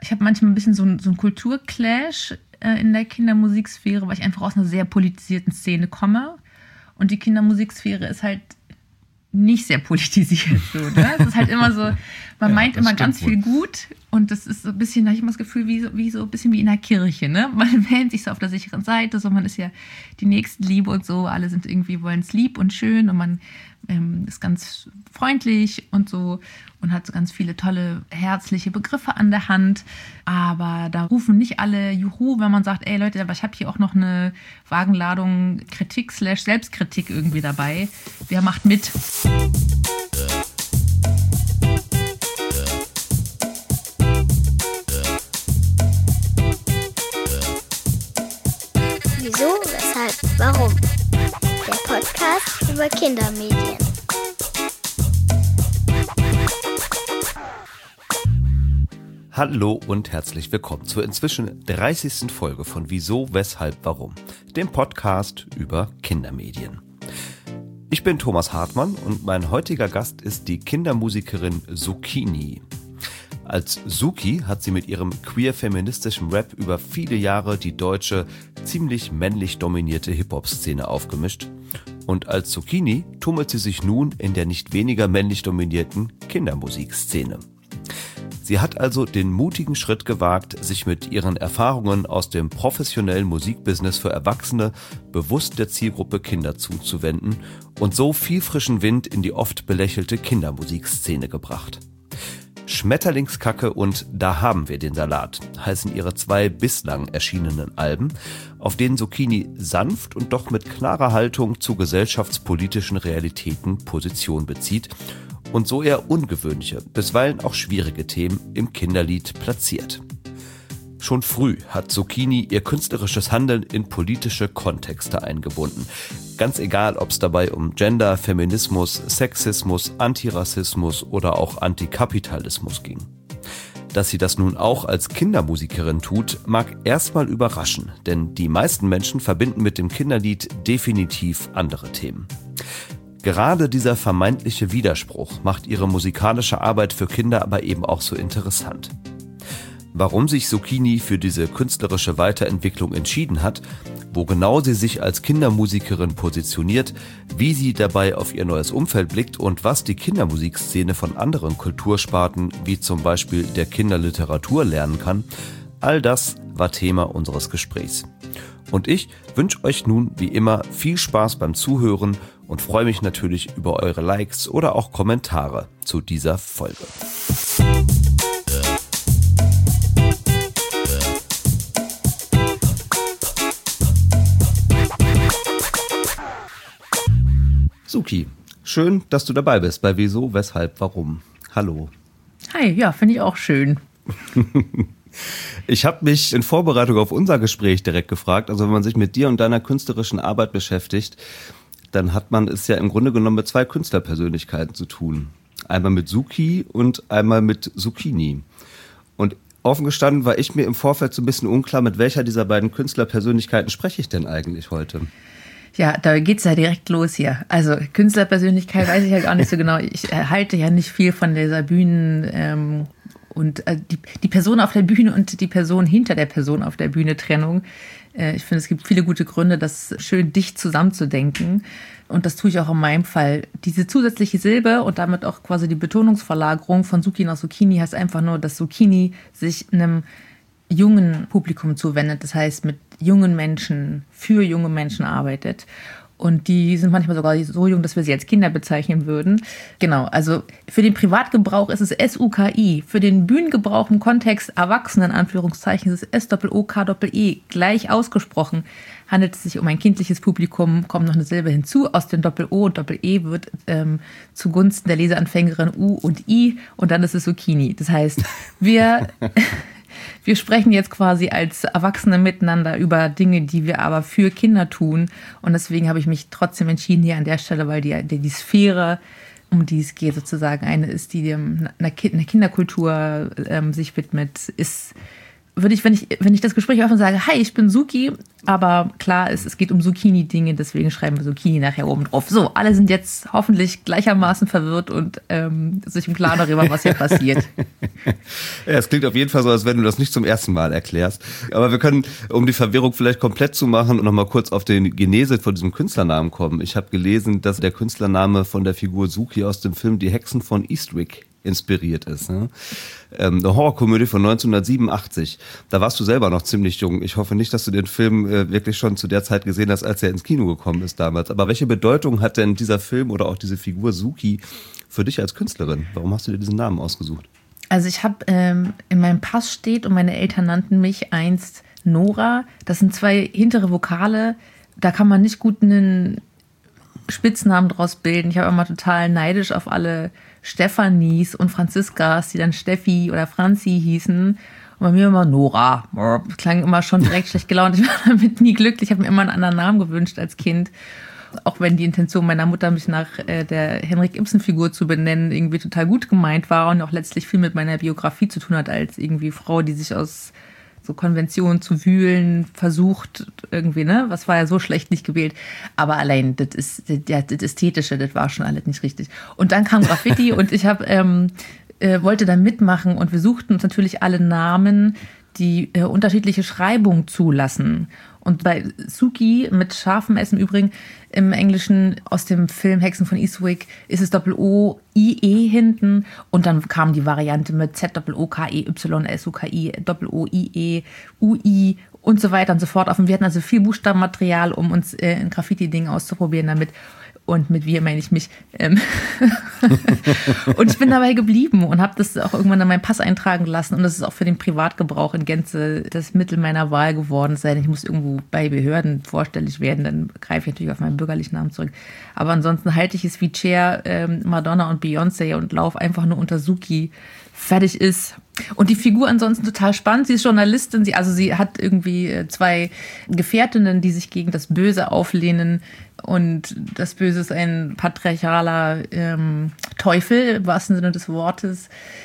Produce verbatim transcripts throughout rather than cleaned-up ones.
ich habe manchmal ein bisschen so ein, so ein Kulturclash äh, in der Kindermusiksphäre, weil ich einfach aus einer sehr politisierten Szene komme. Und die Kindermusiksphäre ist halt nicht sehr politisiert. So, ne? Es ist halt immer so, man ja, meint immer ganz wohl. viel gut und das ist so ein bisschen, da habe ich immer das Gefühl, wie so, wie so ein bisschen wie in der Kirche. Ne? Man wählt sich so auf der sicheren Seite, so man ist ja die Nächstenliebe und so, alle sind irgendwie, wollen es lieb und schön und man ähm, ist ganz freundlich und so und hat so ganz viele tolle, herzliche Begriffe an der Hand. Aber da rufen nicht alle Juhu, wenn man sagt, ey Leute, aber ich habe hier auch noch eine Wagenladung Kritik slash Selbstkritik irgendwie dabei. Wer macht mit? Wieso, weshalb, warum? Der Podcast über Kindermedien. Hallo und herzlich willkommen zur inzwischen dreißigsten Folge von Wieso, weshalb, warum? Dem Podcast über Kindermedien. Ich bin Thomas Hartmann und mein heutiger Gast ist die Kindermusikerin Zucchini. Als Suki hat sie mit ihrem queer-feministischen Rap über viele Jahre die deutsche, ziemlich männlich dominierte Hip-Hop-Szene aufgemischt. Und als Zucchini tummelt sie sich nun in der nicht weniger männlich dominierten Kindermusikszene. Sie hat also den mutigen Schritt gewagt, sich mit ihren Erfahrungen aus dem professionellen Musikbusiness für Erwachsene bewusst der Zielgruppe Kinder zuzuwenden und so viel frischen Wind in die oft belächelte Kindermusikszene gebracht. Schmetterlingskacke und Da haben wir den Salat heißen ihre zwei bislang erschienenen Alben, auf denen Zucchini sanft und doch mit klarer Haltung zu gesellschaftspolitischen Realitäten Position bezieht und so eher ungewöhnliche, bisweilen auch schwierige Themen im Kinderlied platziert. Schon früh hat Zucchini ihr künstlerisches Handeln in politische Kontexte eingebunden. Ganz egal, ob es dabei um Gender, Feminismus, Sexismus, Antirassismus oder auch Antikapitalismus ging. Dass sie das nun auch als Kindermusikerin tut, mag erstmal überraschen, denn die meisten Menschen verbinden mit dem Kinderlied definitiv andere Themen. Gerade dieser vermeintliche Widerspruch macht ihre musikalische Arbeit für Kinder aber eben auch so interessant. Warum sich Zucchini für diese künstlerische Weiterentwicklung entschieden hat, wo genau sie sich als Kindermusikerin positioniert, wie sie dabei auf ihr neues Umfeld blickt und was die Kindermusikszene von anderen Kultursparten wie zum Beispiel der Kinderliteratur lernen kann, all das war Thema unseres Gesprächs. Und ich wünsche euch nun wie immer viel Spaß beim Zuhören und freue mich natürlich über eure Likes oder auch Kommentare zu dieser Folge. Suki, schön, dass du dabei bist bei Wieso, weshalb, warum. Hallo. Hi, ja, finde ich auch schön. Ich habe mich in Vorbereitung auf unser Gespräch direkt gefragt, also wenn man sich mit dir und deiner künstlerischen Arbeit beschäftigt, dann hat man es ja im Grunde genommen mit zwei Künstlerpersönlichkeiten zu tun. Einmal mit Suki und einmal mit Zucchini. Und offen gestanden war ich mir im Vorfeld so ein bisschen unklar, mit welcher dieser beiden Künstlerpersönlichkeiten spreche ich denn eigentlich heute? Ja, da geht's ja direkt los hier. Also Künstlerpersönlichkeit weiß ich ja gar nicht so genau. Ich halte ja nicht viel von dieser Bühnen ähm, und äh, die, die Person auf der Bühne und die Person hinter der Person auf der Bühne Trennung. Äh, ich finde, es gibt viele gute Gründe, das schön dicht zusammenzudenken. Und das tue ich auch in meinem Fall. Diese zusätzliche Silbe und damit auch quasi die Betonungsverlagerung von Suki nach Zucchini heißt einfach nur, dass Zucchini sich einem jungen Publikum zuwendet, das heißt mit jungen Menschen, für junge Menschen arbeitet. Und die sind manchmal sogar so jung, dass wir sie als Kinder bezeichnen würden. Genau, also für den Privatgebrauch ist es S U K I. Für den Bühnengebrauch im Kontext Erwachsenen, Anführungszeichen, ist es S O O K E E. Gleich ausgesprochen handelt es sich um ein kindliches Publikum, kommt noch eine Silbe hinzu. Aus dem Doppel-O und Doppel-E wird ähm, zugunsten der Leseanfängerin U und I und dann ist es Zucchini. Das heißt, wir... Wir sprechen jetzt quasi als Erwachsene miteinander über Dinge, die wir aber für Kinder tun. Und deswegen habe ich mich trotzdem entschieden hier an der Stelle, weil die, die, die Sphäre, um die es geht sozusagen, eine ist, die einer Kinderkultur ähm, sich widmet, ist würde ich, wenn ich, wenn ich das Gespräch öffne, sage, hi, ich bin Suki, aber klar, es, es geht um Zucchini-Dinge, deswegen schreiben wir Zucchini nachher oben drauf. So, alle sind jetzt hoffentlich gleichermaßen verwirrt und ähm, sich im Klaren darüber, was hier passiert. Ja, es klingt auf jeden Fall so, als wenn du das nicht zum ersten Mal erklärst. Aber wir können, um die Verwirrung vielleicht komplett zu machen und nochmal kurz auf den Genese von diesem Künstlernamen kommen. Ich habe gelesen, dass der Künstlername von der Figur Suki aus dem Film Die Hexen von Eastwick inspiriert ist. Ne? Ähm, eine Horrorkomödie von neunzehnhundertsiebenundachtzig. Da warst du selber noch ziemlich jung. Ich hoffe nicht, dass du den Film äh, wirklich schon zu der Zeit gesehen hast, als er ins Kino gekommen ist damals. Aber welche Bedeutung hat denn dieser Film oder auch diese Figur Suki für dich als Künstlerin? Warum hast du dir diesen Namen ausgesucht? Also ich habe, ähm, in meinem Pass steht und meine Eltern nannten mich einst Nora. Das sind zwei hintere Vokale. Da kann man nicht gut einen Spitznamen draus bilden. Ich habe immer total neidisch auf alle Stephanies und Franziskas, die dann Steffi oder Franzi hießen. Und bei mir immer Nora. Das klang immer schon direkt schlecht gelaunt. Ich war damit nie glücklich. Ich habe mir immer einen anderen Namen gewünscht als Kind. Auch wenn die Intention meiner Mutter, mich nach äh, der Henrik-Ibsen-Figur zu benennen, irgendwie total gut gemeint war und auch letztlich viel mit meiner Biografie zu tun hat, als irgendwie Frau, die sich aus so Konventionen zu wühlen versucht, irgendwie, ne? Was war ja so schlecht nicht gewählt. Aber allein, das ist, das, das Ästhetische, das war schon alles nicht richtig. Und dann kam Graffiti und ich hab, ähm, äh, wollte da mitmachen und wir suchten uns natürlich alle Namen, die äh, unterschiedliche Schreibungen zulassen. Und bei Suki mit scharfem S im Übrigen im Englischen aus dem Film Hexen von Eastwick ist es Doppel-O, I-E hinten und dann kam die Variante mit Z-O-O-K-E-Y, S-U-K-I, Doppel-O-I-E, U-I und so weiter und so fort auf. Und wir hatten also viel Buchstabenmaterial, um uns äh, ein Graffiti-Ding auszuprobieren damit. Und mit wir meine ich mich. Ähm und ich bin dabei geblieben und habe das auch irgendwann in meinen Pass eintragen lassen. Und das ist auch für den Privatgebrauch in Gänze das Mittel meiner Wahl geworden. Es sei denn, ich muss irgendwo bei Behörden vorstellig werden, dann greife ich natürlich auf meinen bürgerlichen Namen zurück. Aber ansonsten halte ich es wie Cher, ähm, Madonna und Beyoncé und laufe einfach nur unter Suki. Fertig ist. Und die Figur ansonsten total spannend. Sie ist Journalistin, sie, also sie hat irgendwie zwei Gefährtinnen, die sich gegen das Böse auflehnen. Und das Böse ist ein patriarchaler ähm, Teufel, im wahrsten Sinne des Wortes,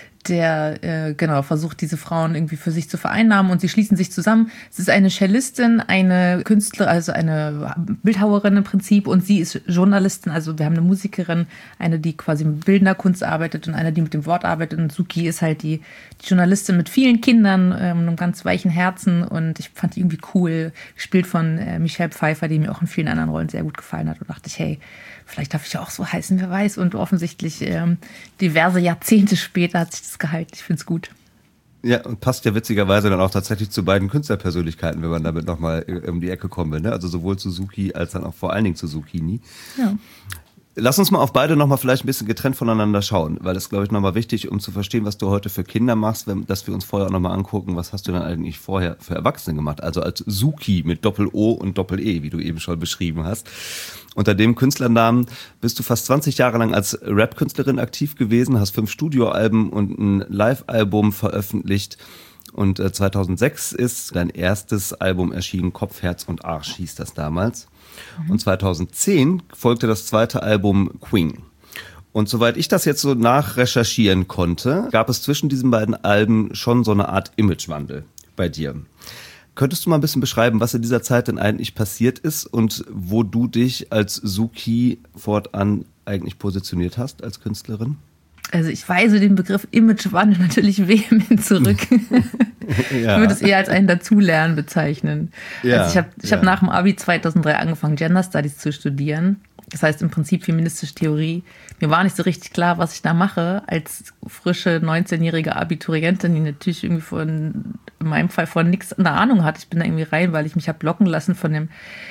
der äh, genau versucht, diese Frauen irgendwie für sich zu vereinnahmen und sie schließen sich zusammen. Es ist eine Cellistin, eine Künstlerin, also eine Bildhauerin im Prinzip und sie ist Journalistin, also wir haben eine Musikerin, eine, die quasi mit bildender Kunst arbeitet und eine, die mit dem Wort arbeitet und Suki ist halt die, die Journalistin mit vielen Kindern, ähm, einem ganz weichen Herzen und ich fand die irgendwie cool, gespielt von äh, Michelle Pfeiffer, die mir auch in vielen anderen Rollen sehr gut gefallen hat und dachte ich, hey, vielleicht darf ich auch so heißen, wer weiß. Und offensichtlich ähm, diverse Jahrzehnte später hat sich das gehalten. Ich finde es gut. Ja, und passt ja witzigerweise dann auch tatsächlich zu beiden Künstlerpersönlichkeiten, wenn man damit nochmal um die Ecke kommen will. Ne? Also sowohl zu Suki als dann auch vor allen Dingen zu Zucchini. Ja. Lass uns mal auf beide nochmal vielleicht ein bisschen getrennt voneinander schauen, weil das ist, glaube ich, nochmal wichtig, um zu verstehen, was du heute für Kinder machst, wenn, dass wir uns vorher auch nochmal angucken, was hast du dann eigentlich vorher für Erwachsene gemacht, also als Suki mit Doppel-O und Doppel-E, wie du eben schon beschrieben hast. Unter dem Künstlernamen bist du fast zwanzig Jahre lang als Rap-Künstlerin aktiv gewesen, hast fünf Studioalben und ein Live-Album veröffentlicht. Und zweitausendsechs ist dein erstes Album erschienen, Kopf, Herz und Arsch hieß das damals. Mhm. Und zweitausendzehn folgte das zweite Album Queen. Und soweit ich das jetzt so nachrecherchieren konnte, gab es zwischen diesen beiden Alben schon so eine Art Imagewandel bei dir. Könntest du mal ein bisschen beschreiben, was in dieser Zeit denn eigentlich passiert ist und wo du dich als Suki fortan eigentlich positioniert hast als Künstlerin? Also ich weise den Begriff Imagewandel natürlich vehement zurück. Ja. Ich würde es eher als ein Dazulernen bezeichnen. Ja, also ich habe ich ja. hab nach dem Abi zweitausenddrei angefangen, Gender Studies zu studieren. Das heißt im Prinzip feministische Theorie. Mir war nicht so richtig klar, was ich da mache, als frische neunzehnjährige Abiturientin, die natürlich irgendwie von, in meinem Fall von nichts eine Ahnung hat. Ich bin da irgendwie rein, weil ich mich habe locken lassen von dem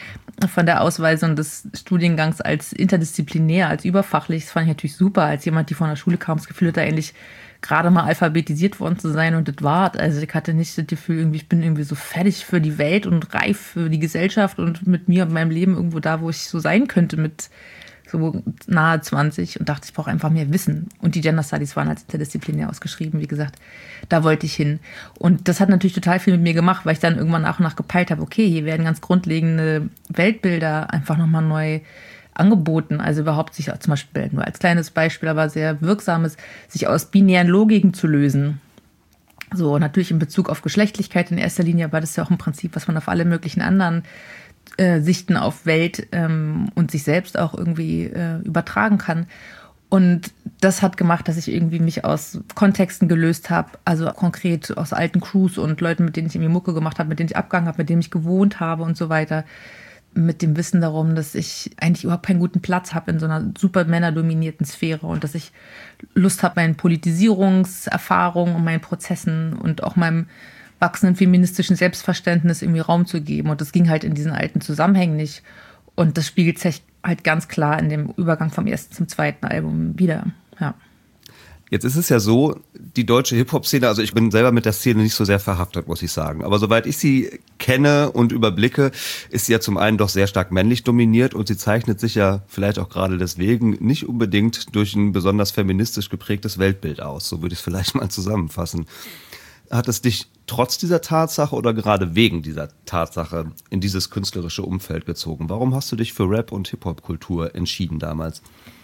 von der Ausweisung des Studiengangs als interdisziplinär, als überfachlich. Das fand ich natürlich super, als jemand, die von der Schule kam, das Gefühl hatte, eigentlich gerade mal alphabetisiert worden zu sein und das war. Also ich hatte nicht das Gefühl, irgendwie, ich bin irgendwie so fertig für die Welt und reif für die Gesellschaft und mit mir und meinem Leben irgendwo da, wo ich so sein könnte mit so nahe zwanzig und dachte, ich brauche einfach mehr Wissen. Und die Gender Studies waren als interdisziplinär ausgeschrieben, wie gesagt, da wollte ich hin. Und das hat natürlich total viel mit mir gemacht, weil ich dann irgendwann nach und nach gepeilt habe, okay, hier werden ganz grundlegende Weltbilder einfach nochmal neu angeboten. Also überhaupt sich zum Beispiel, nur als kleines Beispiel, aber sehr wirksames, sich aus binären Logiken zu lösen. So, natürlich in Bezug auf Geschlechtlichkeit in erster Linie, aber das ist ja auch im Prinzip, was man auf alle möglichen anderen äh, Sichten auf Welt ähm, und sich selbst auch irgendwie äh, übertragen kann. Und das hat gemacht, dass ich irgendwie mich aus Kontexten gelöst habe, also konkret aus alten Crews und Leuten, mit denen ich irgendwie Mucke gemacht habe, mit denen ich abgegangen habe, mit denen ich gewohnt habe und so weiter. Mit dem Wissen darum, dass ich eigentlich überhaupt keinen guten Platz habe in so einer super männerdominierten Sphäre und dass ich Lust habe, meinen Politisierungserfahrungen und meinen Prozessen und auch meinem wachsenden feministischen Selbstverständnis irgendwie Raum zu geben. Und das ging halt in diesen alten Zusammenhängen nicht. Und das spiegelt sich halt ganz klar in dem Übergang vom ersten zum zweiten Album wieder. Ja. Jetzt ist es ja so, die deutsche Hip-Hop-Szene, also ich bin selber mit der Szene nicht so sehr verhaftet, muss ich sagen. Aber soweit ich sie kenne und überblicke, ist sie ja zum einen doch sehr stark männlich dominiert und sie zeichnet sich ja vielleicht auch gerade deswegen nicht unbedingt durch ein besonders feministisch geprägtes Weltbild aus. So würde ich es vielleicht mal zusammenfassen. Hat es dich trotz dieser Tatsache oder gerade wegen dieser Tatsache in dieses künstlerische Umfeld gezogen? Warum hast du dich für Rap und Hip-Hop-Kultur entschieden damals?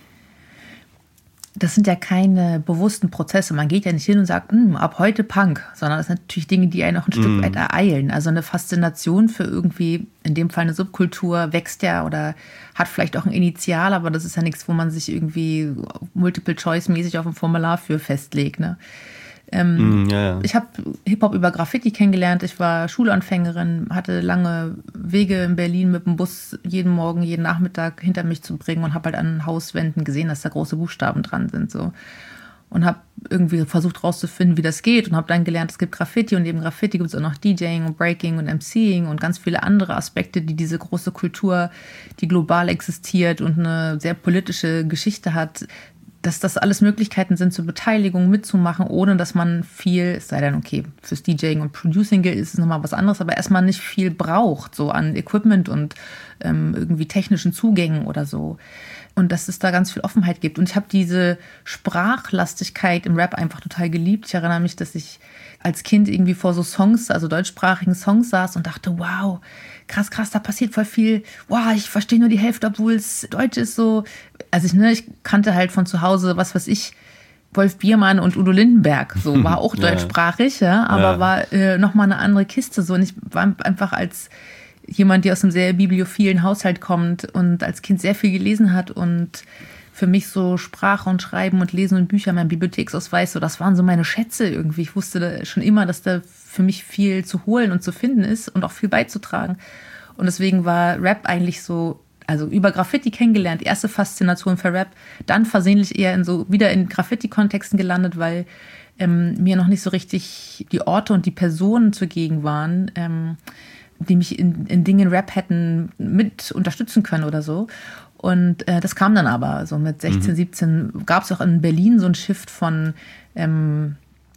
Das sind ja keine bewussten Prozesse. Man geht ja nicht hin und sagt, ab heute Punk, sondern das sind natürlich Dinge, die einen auch ein Stück mm. weit ereilen. Also eine Faszination für irgendwie, in dem Fall eine Subkultur, wächst ja oder hat vielleicht auch ein Initial, aber das ist ja nichts, wo man sich irgendwie Multiple-Choice-mäßig auf ein Formular für festlegt, ne? Ähm, mm, ja, ja. Ich habe Hip-Hop über Graffiti kennengelernt. Ich war Schulanfängerin, hatte lange Wege in Berlin mit dem Bus jeden Morgen, jeden Nachmittag hinter mich zu bringen und habe halt an Hauswänden gesehen, dass da große Buchstaben dran sind. So. Und habe irgendwie versucht rauszufinden, wie das geht und habe dann gelernt, es gibt Graffiti und neben Graffiti gibt es auch noch DJing und Breaking und MCing und ganz viele andere Aspekte, die diese große Kultur, die global existiert und eine sehr politische Geschichte hat, dass das alles Möglichkeiten sind zur Beteiligung, mitzumachen, ohne dass man viel, es sei denn, okay, fürs DJing und Producing ist es nochmal was anderes, aber erstmal nicht viel braucht, so an Equipment und ähm, irgendwie technischen Zugängen oder so. Und dass es da ganz viel Offenheit gibt. Und ich habe diese Sprachlastigkeit im Rap einfach total geliebt. Ich erinnere mich, dass ich als Kind irgendwie vor so Songs, also deutschsprachigen Songs saß und dachte, wow, krass, krass, da passiert voll viel. Wow, ich verstehe nur die Hälfte, obwohl es Deutsch ist so. Also ich, ne, ich kannte halt von zu Hause, was weiß ich, Wolf Biermann und Udo Lindenberg. So, war auch ja. deutschsprachig, ja, aber ja. war äh, nochmal eine andere Kiste. So. Und ich war einfach als jemand, der aus einem sehr bibliophilen Haushalt kommt und als Kind sehr viel gelesen hat und für mich so Sprache und Schreiben und Lesen und Bücher, mein Bibliotheksausweis, so, das waren so meine Schätze irgendwie. Ich wusste da schon immer, dass da für mich viel zu holen und zu finden ist und auch viel beizutragen. Und deswegen war Rap eigentlich so, also über Graffiti kennengelernt, erste Faszination für Rap, dann versehentlich eher in so wieder in Graffiti-Kontexten gelandet, weil ähm, mir noch nicht so richtig die Orte und die Personen zugegen waren, ähm, die mich in, in Dingen Rap hätten mit unterstützen können oder so. Und äh, das kam dann aber, so mit sechzehn, mhm. siebzehn gab es auch in Berlin so ein Shift von ähm,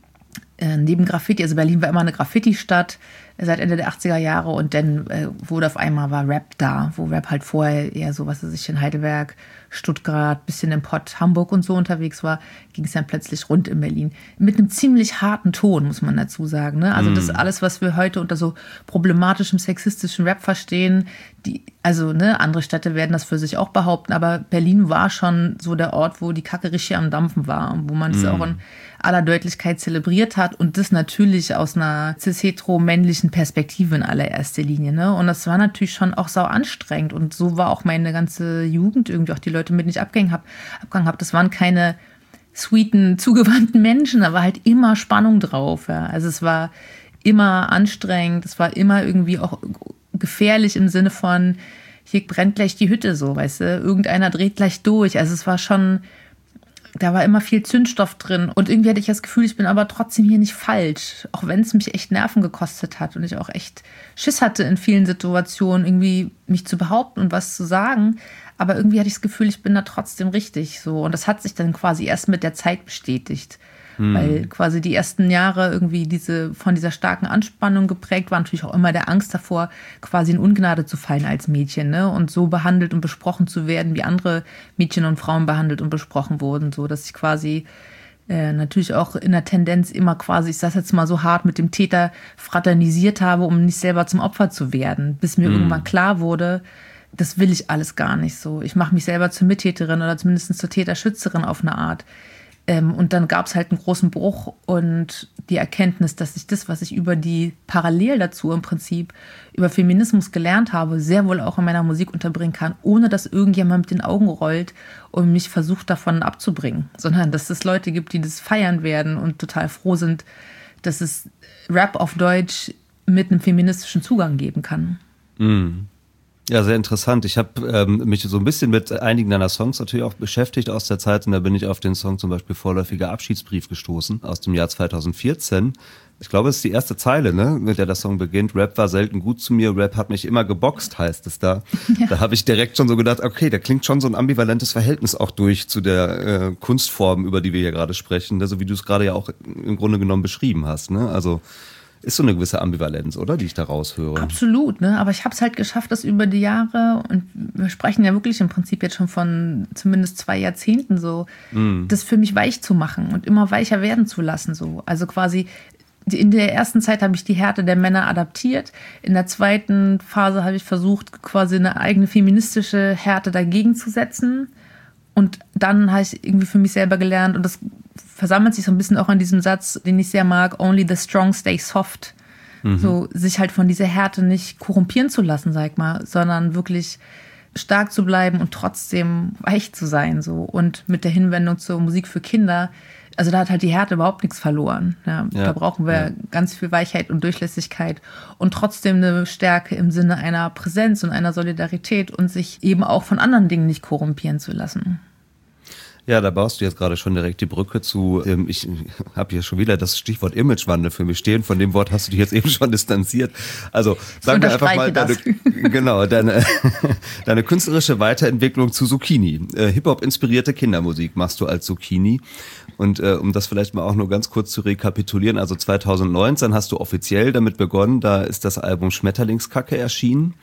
äh, neben Graffiti, also Berlin war immer eine Graffiti-Stadt äh, seit Ende der achtziger Jahre und dann äh, wurde auf einmal war Rap da, wo Rap halt vorher eher so, was weiß ich, in Heidelberg, Stuttgart, bisschen im Pott, Hamburg und so unterwegs war, ging es dann plötzlich rund in Berlin. Mit einem ziemlich harten Ton, muss man dazu sagen. Ne? Also mm. das alles, was wir heute unter so problematischem, sexistischen Rap verstehen, die, also ne, andere Städte werden das für sich auch behaupten, aber Berlin war schon so der Ort, wo die Kacke richtig am Dampfen war und wo man es mm. auch in aller Deutlichkeit zelebriert hat und das natürlich aus einer cis-hetero-männlichen Perspektive in allererster Linie. Ne? Und das war natürlich schon auch sau anstrengend und so war auch meine ganze Jugend irgendwie, auch die Leute, mit denen ich abgegangen habe, abgegangen habe. Das waren keine sweeten, zugewandten Menschen, da war halt immer Spannung drauf. Ja. Also es war immer anstrengend, es war immer irgendwie auch gefährlich im Sinne von, hier brennt gleich die Hütte so, weißt du, irgendeiner dreht gleich durch. Also es war schon, da war immer viel Zündstoff drin und irgendwie hatte ich das Gefühl, ich bin aber trotzdem hier nicht falsch, auch wenn es mich echt Nerven gekostet hat und ich auch echt Schiss hatte in vielen Situationen, irgendwie mich zu behaupten und was zu sagen. Aber irgendwie hatte ich das Gefühl, ich bin da trotzdem richtig. So. Und das hat sich dann quasi erst mit der Zeit bestätigt. Hm. Weil quasi die ersten Jahre irgendwie diese von dieser starken Anspannung geprägt war. Natürlich auch immer der Angst davor, quasi in Ungnade zu fallen als Mädchen. Ne? Und so behandelt und besprochen zu werden, wie andere Mädchen und Frauen behandelt und besprochen wurden. So dass ich quasi äh, natürlich auch in der Tendenz immer quasi, ich sage jetzt mal so hart, mit dem Täter fraternisiert habe, um nicht selber zum Opfer zu werden. Bis mir hm. irgendwann klar wurde, das will ich alles gar nicht so. Ich mache mich selber zur Mittäterin oder zumindest zur Täterschützerin auf eine Art. Ähm, und dann gab es halt einen großen Bruch und die Erkenntnis, dass ich das, was ich über die parallel dazu im Prinzip über Feminismus gelernt habe, sehr wohl auch in meiner Musik unterbringen kann, ohne dass irgendjemand mit den Augen rollt und mich versucht davon abzubringen, sondern dass es Leute gibt, die das feiern werden und total froh sind, dass es Rap auf Deutsch mit einem feministischen Zugang geben kann. Mhm. Ja, sehr interessant. Ich habe ähm, mich so ein bisschen mit einigen deiner Songs natürlich auch beschäftigt aus der Zeit und da bin ich auf den Song zum Beispiel Vorläufiger Abschiedsbrief gestoßen aus dem Jahr zweitausendvierzehn. Ich glaube, es ist die erste Zeile, ne, mit der der Song beginnt. Rap war selten gut zu mir, Rap hat mich immer geboxt, heißt es da. Ja. Da habe ich direkt schon so gedacht, okay, da klingt schon so ein ambivalentes Verhältnis auch durch zu der äh, Kunstform, über die wir hier gerade sprechen, ne? So wie du es gerade ja auch im Grunde genommen beschrieben hast, ne? Also ist so eine gewisse Ambivalenz, oder? Die ich da raushöre. Absolut, ne? Aber ich habe es halt geschafft, das über die Jahre, und wir sprechen ja wirklich im Prinzip jetzt schon von zumindest zwei Jahrzehnten so, mm. das für mich weich zu machen und immer weicher werden zu lassen. So. Also quasi in der ersten Zeit habe ich die Härte der Männer adaptiert. In der zweiten Phase habe ich versucht, quasi eine eigene feministische Härte dagegen zu setzen. Und dann habe ich irgendwie für mich selber gelernt, und das versammelt sich so ein bisschen auch an diesem Satz, den ich sehr mag, only the strong stay soft. Mhm. So, sich halt von dieser Härte nicht korrumpieren zu lassen, sag ich mal, sondern wirklich stark zu bleiben und trotzdem weich zu sein. So. Und mit der Hinwendung zur Musik für Kinder, also da hat halt die Härte überhaupt nichts verloren. Ja, ja, da brauchen wir ja. ganz viel Weichheit und Durchlässigkeit und trotzdem eine Stärke im Sinne einer Präsenz und einer Solidarität und sich eben auch von anderen Dingen nicht korrumpieren zu lassen. Ja, da baust du jetzt gerade schon direkt die Brücke zu, ähm, ich habe hier schon wieder das Stichwort Imagewandel für mich stehen, von dem Wort hast du dich jetzt eben schon distanziert. Also sagen wir einfach mal, deine, genau, deine, deine künstlerische Weiterentwicklung zu Zucchini. Äh, Hip-Hop-inspirierte Kindermusik machst du als Zucchini. Und äh, um das vielleicht mal auch nur ganz kurz zu rekapitulieren, also zweitausendneunzehn hast du offiziell damit begonnen, da ist das Album Schmetterlingskacke erschienen.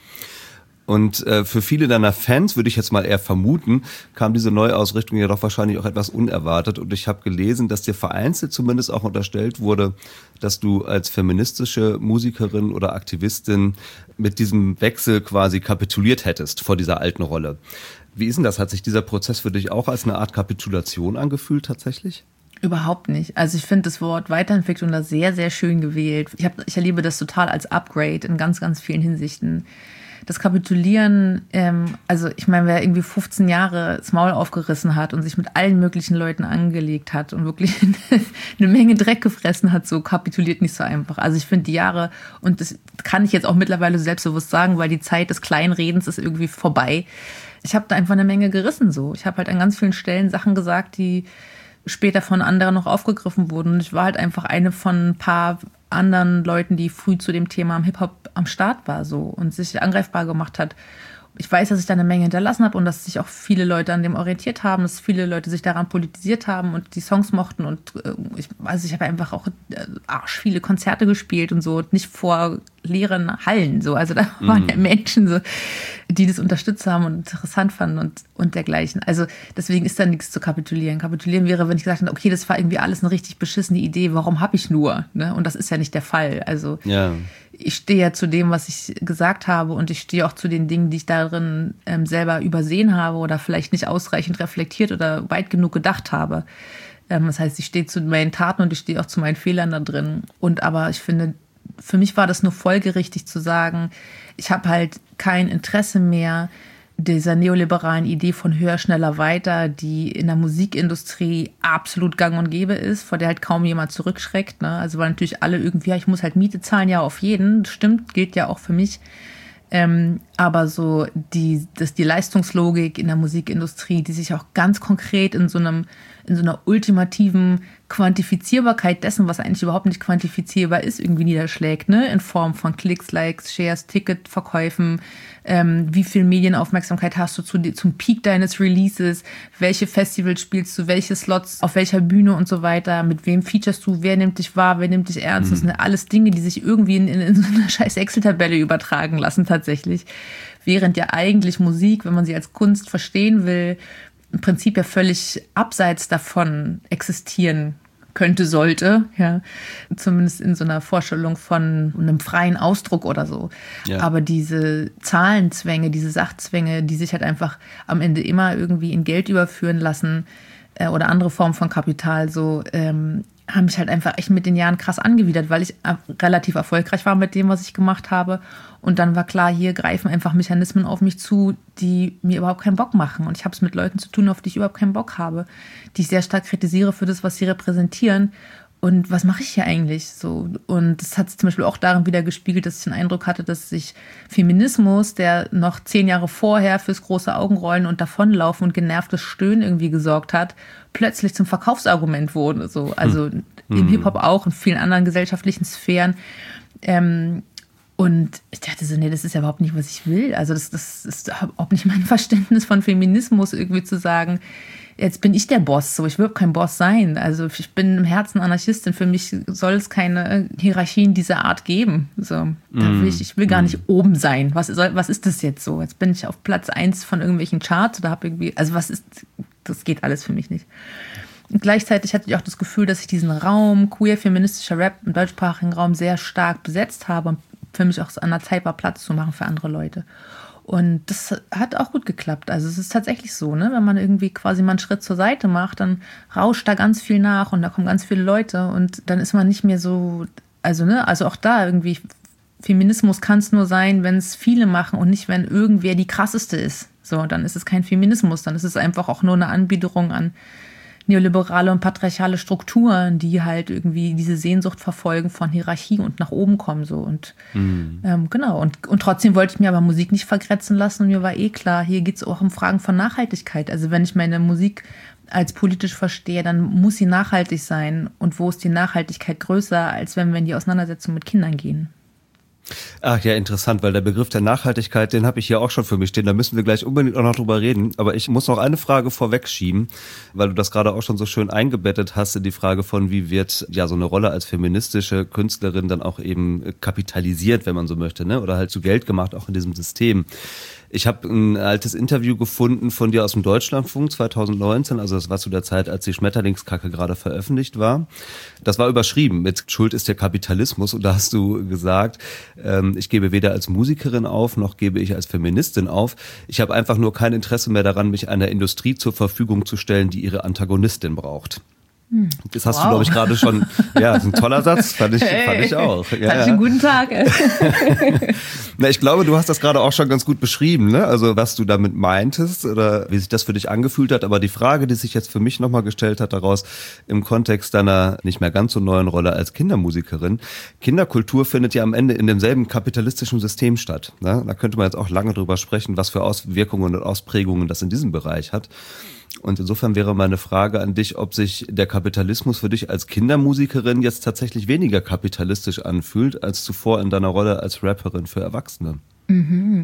Und äh, für viele deiner Fans, würde ich jetzt mal eher vermuten, kam diese Neuausrichtung ja doch wahrscheinlich auch etwas unerwartet. Und ich habe gelesen, dass dir vereinzelt zumindest auch unterstellt wurde, dass du als feministische Musikerin oder Aktivistin mit diesem Wechsel quasi kapituliert hättest vor dieser alten Rolle. Wie ist denn das? Hat sich dieser Prozess für dich auch als eine Art Kapitulation angefühlt tatsächlich? Überhaupt nicht. Also ich finde das Wort Weiterentwicklung da sehr, sehr schön gewählt. Ich, hab, ich erlebe das total als Upgrade in ganz, ganz vielen Hinsichten. Das Kapitulieren, ähm, also ich meine, wer irgendwie fünfzehn Jahre das Maul aufgerissen hat und sich mit allen möglichen Leuten angelegt hat und wirklich eine Menge Dreck gefressen hat, so kapituliert nicht so einfach. Also ich finde die Jahre, und das kann ich jetzt auch mittlerweile selbstbewusst sagen, weil die Zeit des Kleinredens ist irgendwie vorbei. Ich habe da einfach eine Menge gerissen so. Ich habe halt an ganz vielen Stellen Sachen gesagt, die später von anderen noch aufgegriffen wurden. Und ich war halt einfach eine von ein paar anderen Leuten, die früh zu dem Thema am Hip-Hop am Start war so und sich angreifbar gemacht hat. Ich weiß, dass ich da eine Menge hinterlassen habe und dass sich auch viele Leute an dem orientiert haben, dass viele Leute sich daran politisiert haben und die Songs mochten. Und äh, ich, also ich habe einfach auch äh, arsch viele Konzerte gespielt und so, und nicht vor leeren Hallen. So. Also da waren ja Menschen, so, die das unterstützt haben und interessant fanden und, und dergleichen. Also deswegen ist da nichts zu kapitulieren. Kapitulieren wäre, wenn ich gesagt hätte, okay, das war irgendwie alles eine richtig beschissene Idee, warum habe ich nur? Ne? Und das ist ja nicht der Fall. Also ja. Ich stehe ja zu dem, was ich gesagt habe, und ich stehe auch zu den Dingen, die ich darin ähm, selber übersehen habe oder vielleicht nicht ausreichend reflektiert oder weit genug gedacht habe. Ähm, das heißt, ich stehe zu meinen Taten und ich stehe auch zu meinen Fehlern da drin. Und aber ich finde, für mich war das nur folgerichtig zu sagen, ich habe halt kein Interesse mehr dieser neoliberalen Idee von höher, schneller, weiter, die in der Musikindustrie absolut gang und gäbe ist, vor der halt kaum jemand zurückschreckt. Ne? Also weil natürlich alle irgendwie, ja, ich muss halt Miete zahlen, ja, auf jeden. Stimmt, gilt ja auch für mich. Ähm, aber so die, das, die Leistungslogik in der Musikindustrie, die sich auch ganz konkret in so einem, in so einer ultimativen Quantifizierbarkeit dessen, was eigentlich überhaupt nicht quantifizierbar ist, irgendwie niederschlägt, ne? In Form von Klicks, Likes, Shares, Ticketverkäufen, ähm, wie viel Medienaufmerksamkeit hast du zu, zum Peak deines Releases, welche Festivals spielst du, welche Slots, auf welcher Bühne und so weiter, mit wem featurest du, wer nimmt dich wahr, wer nimmt dich ernst, mhm. Das sind alles Dinge, die sich irgendwie in, in, in so eine scheiß Excel-Tabelle übertragen lassen tatsächlich, während ja eigentlich Musik, wenn man sie als Kunst verstehen will, im Prinzip ja völlig abseits davon existieren könnte, sollte, ja, zumindest in so einer Vorstellung von einem freien Ausdruck oder so. Ja. Aber diese Zahlenzwänge, diese Sachzwänge, die sich halt einfach am Ende immer irgendwie in Geld überführen lassen, äh, oder andere Formen von Kapital so, ähm, haben mich halt einfach echt mit den Jahren krass angewidert, weil ich relativ erfolgreich war mit dem, was ich gemacht habe. Und dann war klar, hier greifen einfach Mechanismen auf mich zu, die mir überhaupt keinen Bock machen. Und ich habe es mit Leuten zu tun, auf die ich überhaupt keinen Bock habe, die ich sehr stark kritisiere für das, was sie repräsentieren. Und was mache ich hier eigentlich so? Und das hat sich zum Beispiel auch darin wieder gespiegelt, dass ich den Eindruck hatte, dass sich Feminismus, der noch zehn Jahre vorher fürs große Augenrollen und Davonlaufen und genervtes Stöhnen irgendwie gesorgt hat, plötzlich zum Verkaufsargument wurde. So. Also hm. im Hip-Hop auch, in vielen anderen gesellschaftlichen Sphären. Ähm, und ich dachte so, nee, das ist ja überhaupt nicht, was ich will. Also das, das ist überhaupt nicht mein Verständnis von Feminismus, irgendwie zu sagen, jetzt bin ich der Boss, so, ich will kein Boss sein. Also ich bin im Herzen Anarchistin. Für mich soll es keine Hierarchien dieser Art geben. So, da will ich, ich will gar nicht oben sein. Was, soll, was ist das jetzt so? Jetzt bin ich auf Platz eins von irgendwelchen Charts oder habe irgendwie, also was ist, das geht alles für mich nicht. Und gleichzeitig hatte ich auch das Gefühl, dass ich diesen Raum queer-feministischer Rap im deutschsprachigen Raum sehr stark besetzt habe und für mich auch an der Zeit war, Platz zu machen für andere Leute. Und das hat auch gut geklappt. Also es ist tatsächlich so, ne? Wenn man irgendwie quasi mal einen Schritt zur Seite macht, dann rauscht da ganz viel nach und da kommen ganz viele Leute und dann ist man nicht mehr so, also ne, also auch da irgendwie, Feminismus kann es nur sein, wenn es viele machen und nicht, wenn irgendwer die krasseste ist. So, dann ist es kein Feminismus, dann ist es einfach auch nur eine Anbiederung an neoliberale und patriarchale Strukturen, die halt irgendwie diese Sehnsucht verfolgen von Hierarchie und nach oben kommen. So. Und mhm. ähm, genau. Und, und trotzdem wollte ich mir aber Musik nicht vergrätzen lassen. Und mir war eh klar, hier geht es auch um Fragen von Nachhaltigkeit. Also wenn ich meine Musik als politisch verstehe, dann muss sie nachhaltig sein. Und wo ist die Nachhaltigkeit größer, als wenn wir in die Auseinandersetzung mit Kindern gehen? Ach ja, interessant, weil der Begriff der Nachhaltigkeit, den habe ich hier auch schon für mich stehen. Da müssen wir gleich unbedingt auch noch drüber reden. Aber ich muss noch eine Frage vorwegschieben, weil du das gerade auch schon so schön eingebettet hast in die Frage von, wie wird ja so eine Rolle als feministische Künstlerin dann auch eben kapitalisiert, wenn man so möchte, ne? Oder halt zu Geld gemacht, auch in diesem System. Ich habe ein altes Interview gefunden von dir aus dem Deutschlandfunk zwanzig neunzehn, also das war zu der Zeit, als die Schmetterlingskacke gerade veröffentlicht war. Das war überschrieben mit Schuld ist der Kapitalismus und da hast du gesagt, ähm, ich gebe weder als Musikerin auf, noch gebe ich als Feministin auf. Ich habe einfach nur kein Interesse mehr daran, mich einer Industrie zur Verfügung zu stellen, die ihre Antagonistin braucht. Das hast wow. du, glaube ich, gerade schon, ja, das ist ein toller Satz, fand ich, hey, fand ich auch. Ja, fand ich einen guten Tag. Na, ich glaube, du hast das gerade auch schon ganz gut beschrieben, ne? Also, was du damit meintest oder wie sich das für dich angefühlt hat. Aber die Frage, die sich jetzt für mich nochmal gestellt hat daraus im Kontext deiner nicht mehr ganz so neuen Rolle als Kindermusikerin. Kinderkultur findet ja am Ende in demselben kapitalistischen System statt. Ne? Da könnte man jetzt auch lange drüber sprechen, was für Auswirkungen und Ausprägungen das in diesem Bereich hat. Und insofern wäre meine Frage an dich, ob sich der Kapitalismus für dich als Kindermusikerin jetzt tatsächlich weniger kapitalistisch anfühlt, als zuvor in deiner Rolle als Rapperin für Erwachsene. Mhm.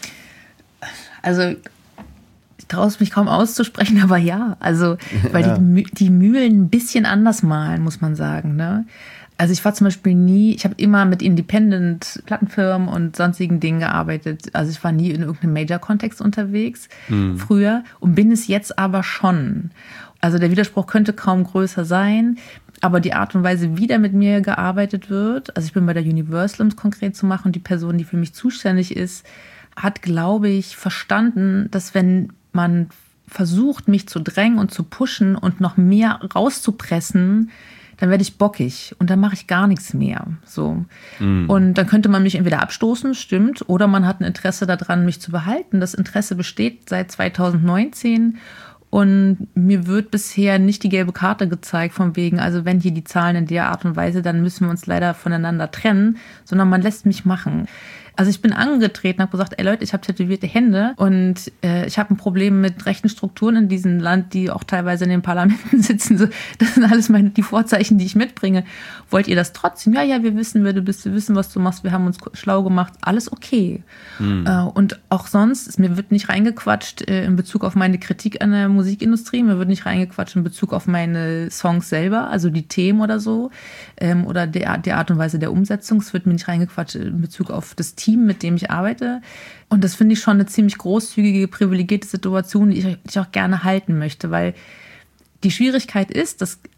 Also ich traue es mich kaum auszusprechen, aber ja. Also weil ja. die, die Mühlen ein bisschen anders malen, muss man sagen, ne? Also ich war zum Beispiel nie, ich habe immer mit Independent-Plattenfirmen und sonstigen Dingen gearbeitet. Also ich war nie in irgendeinem Major-Kontext unterwegs mhm. früher und bin es jetzt aber schon. Also der Widerspruch könnte kaum größer sein, aber die Art und Weise, wie da mit mir gearbeitet wird, also ich bin bei der Universal, um es konkret zu machen, und die Person, die für mich zuständig ist, hat, glaube ich, verstanden, dass wenn man versucht, mich zu drängen und zu pushen und noch mehr rauszupressen, dann werde ich bockig und dann mache ich gar nichts mehr. So. Mm. Und dann könnte man mich entweder abstoßen, stimmt, oder man hat ein Interesse daran, mich zu behalten. Das Interesse besteht seit zwanzig neunzehn und mir wird bisher nicht die gelbe Karte gezeigt, von wegen, also wenn hier die Zahlen in der Art und Weise, dann müssen wir uns leider voneinander trennen, sondern man lässt mich machen. Also ich bin angetreten und habe gesagt, ey Leute, ich habe tätowierte Hände und äh, ich habe ein Problem mit rechten Strukturen in diesem Land, die auch teilweise in den Parlamenten sitzen. So, das sind alles meine, die Vorzeichen, die ich mitbringe. Wollt ihr das trotzdem? Ja, ja, wir wissen, wer du bist, wir wissen, was du machst, wir haben uns schlau gemacht, alles okay. Mhm. Äh, und auch sonst, mir wird nicht reingequatscht äh, in Bezug auf meine Kritik an der Musikindustrie, mir wird nicht reingequatscht in Bezug auf meine Songs selber, also die Themen oder so, ähm, oder der, der Art und Weise der Umsetzung. Es wird mir nicht reingequatscht in Bezug auf das Team, mit dem ich arbeite. Und das finde ich schon eine ziemlich großzügige, privilegierte Situation, die ich, die ich auch gerne halten möchte, weil die Schwierigkeit ist, dass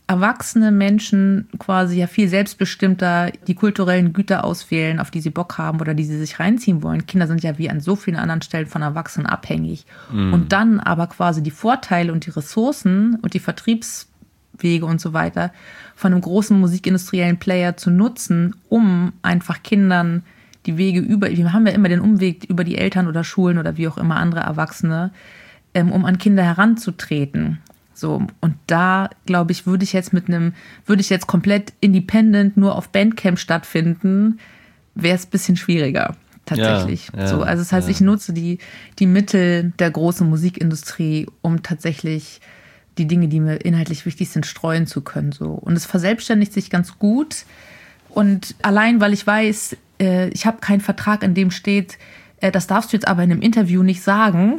erwachsene Menschen quasi ja viel selbstbestimmter die kulturellen Güter auswählen, auf die sie Bock haben oder die sie sich reinziehen wollen. Kinder sind ja wie an so vielen anderen Stellen von Erwachsenen abhängig. Mm. Und dann aber quasi die Vorteile und die Ressourcen und die Vertriebswege und so weiter von einem großen musikindustriellen Player zu nutzen, um einfach Kindern die Wege über, wir haben ja immer den Umweg über die Eltern oder Schulen oder wie auch immer andere Erwachsene, ähm, um an Kinder heranzutreten. So, und da, glaube ich, würde ich jetzt mit einem, würde ich jetzt komplett independent nur auf Bandcamp stattfinden, wäre es ein bisschen schwieriger, tatsächlich. Ja, ja, so, also das heißt, ja. ich nutze die, die Mittel der großen Musikindustrie, um tatsächlich die Dinge, die mir inhaltlich wichtig sind, streuen zu können. So. Und es verselbstständigt sich ganz gut. Und allein, weil ich weiß, äh, ich habe keinen Vertrag, in dem steht, äh, das darfst du jetzt aber in einem Interview nicht sagen,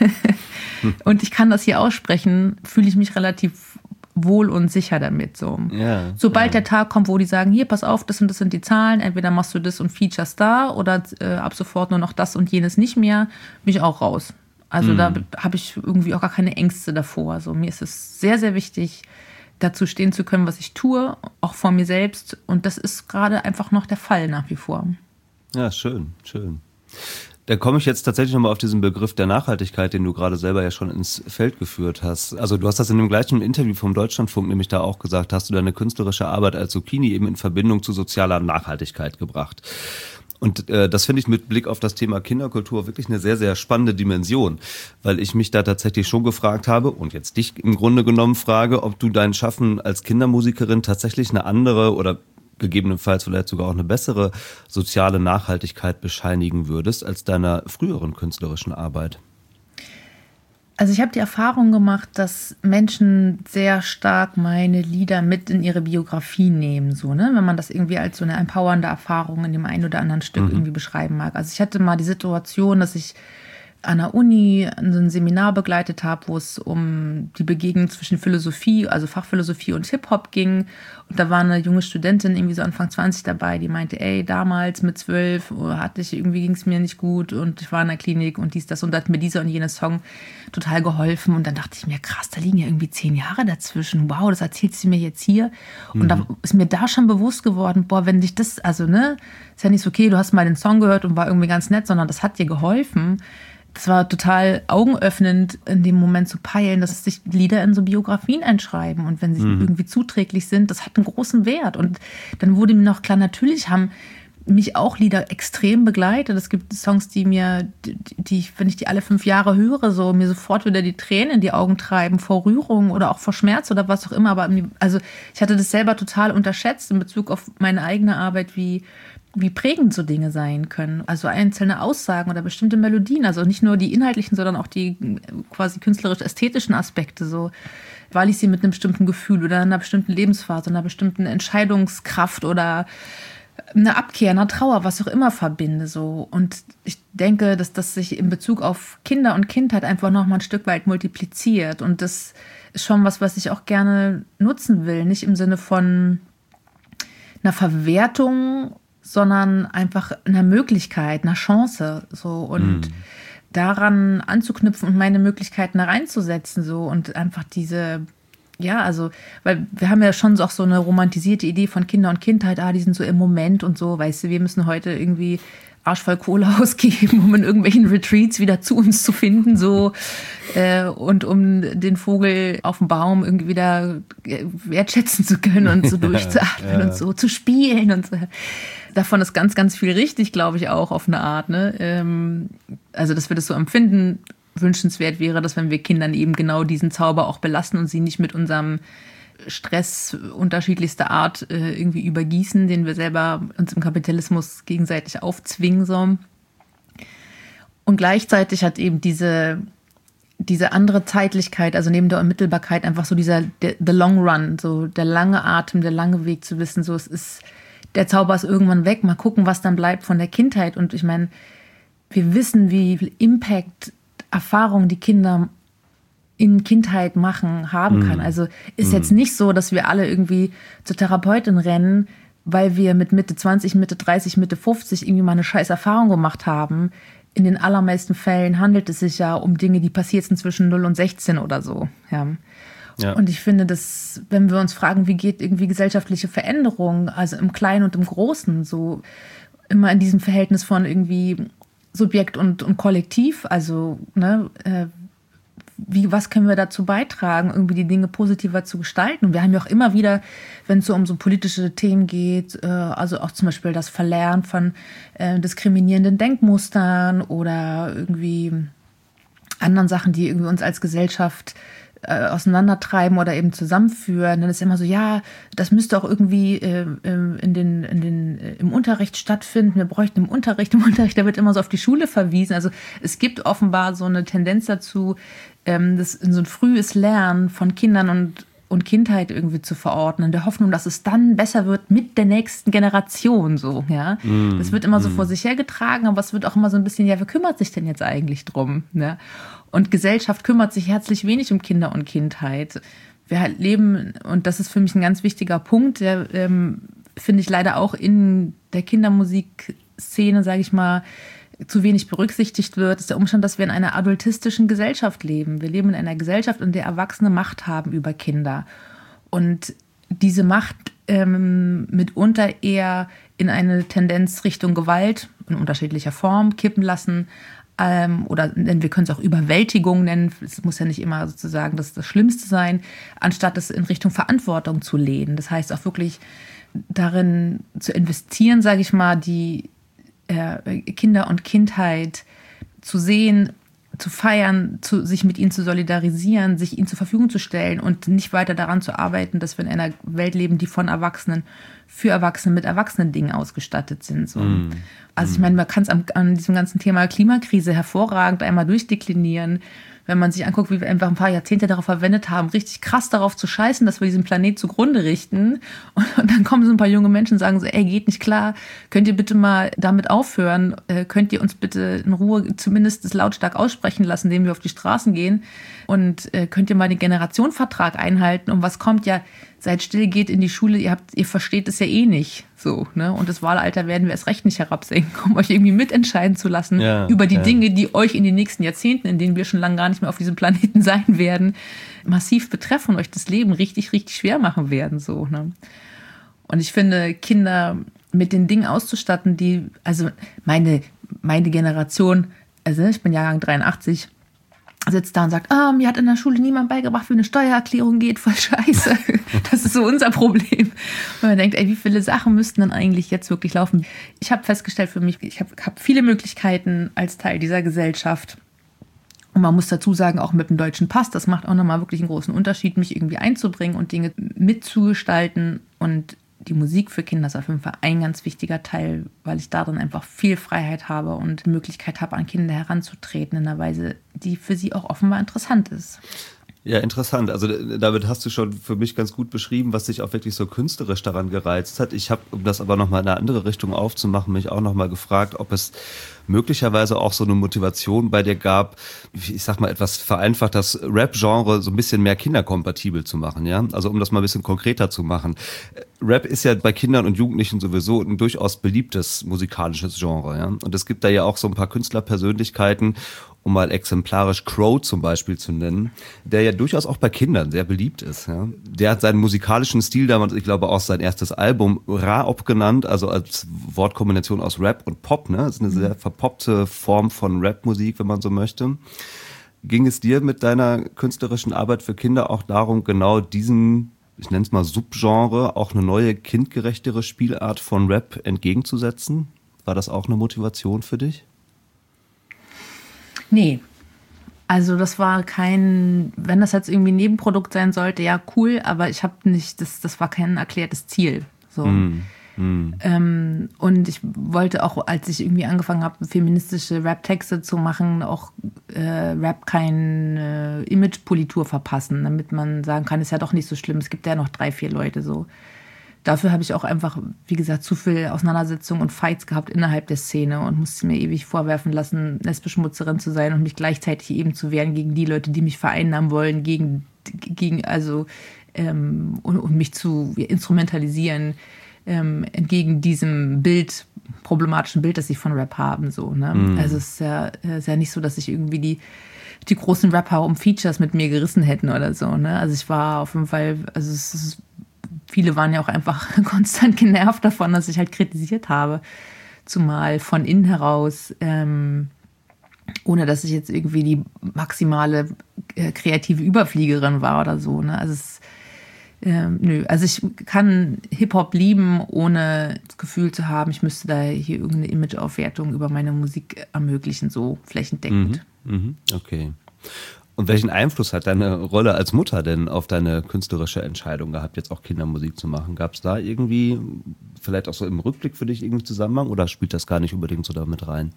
und ich kann das hier aussprechen, fühle ich mich relativ wohl und sicher damit. So. Ja, Sobald ja. der Tag kommt, wo die sagen, hier, pass auf, das und das sind die Zahlen, entweder machst du das und Features da oder äh, ab sofort nur noch das und jenes nicht mehr, bin ich auch raus. Also mhm. da habe ich irgendwie auch gar keine Ängste davor. Also mir ist es sehr, sehr wichtig, dazu stehen zu können, was ich tue, auch vor mir selbst. Und das ist gerade einfach noch der Fall nach wie vor. Ja, schön, schön. Da komme ich jetzt tatsächlich nochmal auf diesen Begriff der Nachhaltigkeit, den du gerade selber ja schon ins Feld geführt hast. Also du hast das in dem gleichen Interview vom Deutschlandfunk nämlich da auch gesagt, hast du deine künstlerische Arbeit als Zucchini eben in Verbindung zu sozialer Nachhaltigkeit gebracht. Und äh, das finde ich mit Blick auf das Thema Kinderkultur wirklich eine sehr, sehr spannende Dimension, weil ich mich da tatsächlich schon gefragt habe und jetzt dich im Grunde genommen frage, ob du dein Schaffen als Kindermusikerin tatsächlich eine andere oder gegebenenfalls vielleicht sogar auch eine bessere soziale Nachhaltigkeit bescheinigen würdest als deiner früheren künstlerischen Arbeit. Also ich habe die Erfahrung gemacht, dass Menschen sehr stark meine Lieder mit in ihre Biografie nehmen, so, ne? Wenn man das irgendwie als so eine empowernde Erfahrung in dem einen oder anderen Stück mhm. irgendwie beschreiben mag. Also ich hatte mal die Situation, dass ich an der Uni ein Seminar begleitet habe, wo es um die Begegnung zwischen Philosophie, also Fachphilosophie und Hip-Hop ging. Und da war eine junge Studentin, irgendwie so Anfang zwanzig dabei, die meinte, ey, damals mit zwölf hatte ich, irgendwie ging es mir nicht gut und ich war in der Klinik und dies, das und da hat mir dieser und jener Song total geholfen. Und dann dachte ich mir, krass, da liegen ja irgendwie zehn Jahre dazwischen. Wow, das erzählt sie mir jetzt hier. Mhm. Und da ist mir da schon bewusst geworden, boah, wenn dich das, also ne, ist ja nicht so, okay, du hast mal den Song gehört und war irgendwie ganz nett, sondern das hat dir geholfen. Das war total augenöffnend, in dem Moment zu peilen, dass sich Lieder in so Biografien einschreiben. Und wenn sie mhm. irgendwie zuträglich sind, das hat einen großen Wert. Und dann wurde mir noch klar, natürlich haben mich auch Lieder extrem begleitet. Es gibt Songs, die mir, die, die, wenn ich die alle fünf Jahre höre, so mir sofort wieder die Tränen in die Augen treiben, vor Rührung oder auch vor Schmerz oder was auch immer. Aber also ich hatte das selber total unterschätzt in Bezug auf meine eigene Arbeit, wie wie prägend so Dinge sein können. Also einzelne Aussagen oder bestimmte Melodien, also nicht nur die inhaltlichen, sondern auch die quasi künstlerisch-ästhetischen Aspekte, so, weil ich sie mit einem bestimmten Gefühl oder einer bestimmten Lebensphase, einer bestimmten Entscheidungskraft oder einer Abkehr, einer Trauer, was auch immer verbinde. So. Und ich denke, dass das sich in Bezug auf Kinder und Kindheit einfach noch mal ein Stück weit multipliziert. Und das ist schon was, was ich auch gerne nutzen will. Nicht im Sinne von einer Verwertung, sondern einfach einer Möglichkeit, einer Chance, so, und mm. daran anzuknüpfen und meine Möglichkeiten da reinzusetzen, so, und einfach diese, ja, also, weil wir haben ja schon so auch so eine romantisierte Idee von Kinder und Kindheit, ah, die sind so im Moment und so, weißt du, wir müssen heute irgendwie arschvoll Kohle ausgeben, um in irgendwelchen Retreats wieder zu uns zu finden, so, äh, und um den Vogel auf dem Baum irgendwie wieder wertschätzen zu können und so durchzuatmen ja, ja. und so zu spielen und so. Davon ist ganz, ganz viel richtig, glaube ich, auch auf eine Art, ne? Ähm, also, dass wir das so empfinden, wünschenswert wäre, dass wenn wir Kindern eben genau diesen Zauber auch belassen und sie nicht mit unserem Stress unterschiedlichster Art äh, irgendwie übergießen, den wir selber uns im Kapitalismus gegenseitig aufzwingen. So. Und gleichzeitig hat eben diese, diese andere Zeitlichkeit, also neben der Unmittelbarkeit, einfach so dieser der, the long run, so der lange Atem, der lange Weg zu wissen, so es ist, der Zauber ist irgendwann weg, mal gucken, was dann bleibt von der Kindheit. Und ich meine, wir wissen, wie viel Impact Erfahrungen die Kinder in Kindheit machen, haben kann. Also ist mm. jetzt nicht so, dass wir alle irgendwie zur Therapeutin rennen, weil wir mit Mitte zwanzig, Mitte dreißig, Mitte fünfzig irgendwie mal eine scheiß Erfahrung gemacht haben. In den allermeisten Fällen handelt es sich ja um Dinge, die passiert sind zwischen null und sechzehn oder so. Ja. Ja. Und ich finde, dass, wenn wir uns fragen, wie geht irgendwie gesellschaftliche Veränderung, also im Kleinen und im Großen, so immer in diesem Verhältnis von irgendwie Subjekt und, und Kollektiv, also ne, äh, Wie, was können wir dazu beitragen, irgendwie die Dinge positiver zu gestalten? Und wir haben ja auch immer wieder, wenn es so um so politische Themen geht, äh, also auch zum Beispiel das Verlernen von äh, diskriminierenden Denkmustern oder irgendwie anderen Sachen, die irgendwie uns als Gesellschaft äh, auseinandertreiben oder eben zusammenführen. Dann ist immer so, ja, das müsste auch irgendwie äh, in den, in den, äh, im Unterricht stattfinden. Wir bräuchten im Unterricht, im Unterricht, da wird immer so auf die Schule verwiesen. Also es gibt offenbar so eine Tendenz dazu, ähm, das in so ein frühes Lernen von Kindern und und Kindheit irgendwie zu verordnen, in der Hoffnung, dass es dann besser wird mit der nächsten Generation, so, ja. Mm, das wird immer so mm. vor sich hergetragen, aber es wird auch immer so ein bisschen, ja, wer kümmert sich denn jetzt eigentlich drum, ne? Und Gesellschaft kümmert sich herzlich wenig um Kinder und Kindheit. Wir halt leben, und das ist für mich ein ganz wichtiger Punkt, der, ähm, finde ich leider auch in der Kindermusikszene, sage ich mal, zu wenig berücksichtigt wird, ist der Umstand, dass wir in einer adultistischen Gesellschaft leben. Wir leben in einer Gesellschaft, in der Erwachsene Macht haben über Kinder. Und diese Macht ähm, mitunter eher in eine Tendenz Richtung Gewalt in unterschiedlicher Form kippen lassen. Ähm, oder wir können es auch Überwältigung nennen. Es muss ja nicht immer sozusagen das, das Schlimmste sein, anstatt es in Richtung Verantwortung zu lehnen. Das heißt auch wirklich darin zu investieren, sage ich mal, die Kinder und Kindheit zu sehen, zu feiern, zu, sich mit ihnen zu solidarisieren, sich ihnen zur Verfügung zu stellen und nicht weiter daran zu arbeiten, dass wir in einer Welt leben, die von Erwachsenen für Erwachsene mit erwachsenen Dingen ausgestattet sind. So. Mm. Also ich meine, man kann es an, an diesem ganzen Thema Klimakrise hervorragend einmal durchdeklinieren, wenn man sich anguckt, wie wir einfach ein paar Jahrzehnte darauf verwendet haben, richtig krass darauf zu scheißen, dass wir diesen Planet zugrunde richten. Und, und dann kommen so ein paar junge Menschen und sagen so, ey, geht nicht klar, könnt ihr bitte mal damit aufhören? Äh, könnt ihr uns bitte in Ruhe zumindest das lautstark aussprechen lassen, indem wir auf die Straßen gehen? Und äh, könnt ihr mal den Generationenvertrag einhalten? Und was kommt? Ja, seid still, geht in die Schule, ihr habt, ihr versteht es ja eh nicht. So, ne? Und das Wahlalter werden wir erst recht nicht herabsenken, um euch irgendwie mitentscheiden zu lassen ja, über die ja. Dinge, die euch in den nächsten Jahrzehnten, in denen wir schon lange gar nicht mehr auf diesem Planeten sein werden, massiv betreffen und euch das Leben richtig, richtig schwer machen werden. So, ne? Und ich finde, Kinder mit den Dingen auszustatten, die, also meine, meine Generation, also ich bin Jahrgang dreiundachtzig, sitzt da und sagt, ah, mir hat in der Schule niemand beigebracht, wie eine Steuererklärung geht, voll scheiße. Das ist so unser Problem. Und man denkt, ey, wie viele Sachen müssten dann eigentlich jetzt wirklich laufen? Ich habe festgestellt für mich, ich habe hab viele Möglichkeiten als Teil dieser Gesellschaft. Und man muss dazu sagen, auch mit dem deutschen Pass, das macht auch nochmal wirklich einen großen Unterschied, mich irgendwie einzubringen und Dinge mitzugestalten. Und die Musik für Kinder ist auf jeden Fall ein ganz wichtiger Teil, weil ich darin einfach viel Freiheit habe und die Möglichkeit habe, an Kinder heranzutreten in einer Weise, die für sie auch offenbar interessant ist. Ja, interessant. Also damit hast du schon für mich ganz gut beschrieben, was dich auch wirklich so künstlerisch daran gereizt hat. Ich habe, um das aber nochmal in eine andere Richtung aufzumachen, mich auch nochmal gefragt, ob es möglicherweise auch so eine Motivation bei dir gab, ich sag mal etwas vereinfacht, das Rap-Genre so ein bisschen mehr kinderkompatibel zu machen, ja? Also um das mal ein bisschen konkreter zu machen. Rap ist ja bei Kindern und Jugendlichen sowieso ein durchaus beliebtes musikalisches Genre, ja? Und es gibt da ja auch so ein paar Künstlerpersönlichkeiten, um mal exemplarisch Crow zum Beispiel zu nennen, der ja durchaus auch bei Kindern sehr beliebt ist. Ja. Der hat seinen musikalischen Stil damals, ich glaube auch sein erstes Album Ra-Op genannt, also als Wortkombination aus Rap und Pop. Ne? Das ist eine sehr verpoppte Form von Rapmusik, wenn man so möchte. Ging es dir mit deiner künstlerischen Arbeit für Kinder auch darum, genau diesen, ich nenne es mal Subgenre, auch eine neue kindgerechtere Spielart von Rap entgegenzusetzen? War das auch eine Motivation für dich? Nee, also das war kein, wenn das jetzt irgendwie ein Nebenprodukt sein sollte, ja cool, aber ich habe nicht, das, das war kein erklärtes Ziel. So. Mm, mm. Ähm, und ich wollte auch, als ich irgendwie angefangen habe, feministische Rap-Texte zu machen, auch äh, Rap keine äh, Imagepolitur verpassen, damit man sagen kann, ist ja doch nicht so schlimm, es gibt ja noch drei, vier Leute so. Dafür habe ich auch einfach, wie gesagt, zu viel Auseinandersetzungen und Fights gehabt innerhalb der Szene und musste mir ewig vorwerfen lassen, Lesbeschmutzerin zu sein und mich gleichzeitig eben zu wehren gegen die Leute, die mich vereinnahmen wollen, gegen, gegen also ähm, und, und mich zu instrumentalisieren ähm, entgegen diesem Bild, problematischen Bild, das sie von Rap haben. So, ne? Mm. Also es ist ja, ist ja nicht so, dass ich irgendwie die die großen Rapper um Features mit mir gerissen hätten oder so. Ne? Also ich war auf jeden Fall, also es ist, viele waren ja auch einfach konstant genervt davon, dass ich halt kritisiert habe. Zumal von innen heraus, ähm, ohne dass ich jetzt irgendwie die maximale äh, kreative Überfliegerin war oder so. Ne? Also es Ähm, nö, also ich kann Hip-Hop lieben, ohne das Gefühl zu haben, ich müsste da hier irgendeine Imageaufwertung über meine Musik ermöglichen, so flächendeckend. Mhm, mhm, okay. Und welchen Einfluss hat deine Rolle als Mutter denn auf deine künstlerische Entscheidung gehabt, jetzt auch Kindermusik zu machen? Gab es da irgendwie, vielleicht auch so im Rückblick für dich irgendwie Zusammenhang oder spielt das gar nicht unbedingt so damit rein?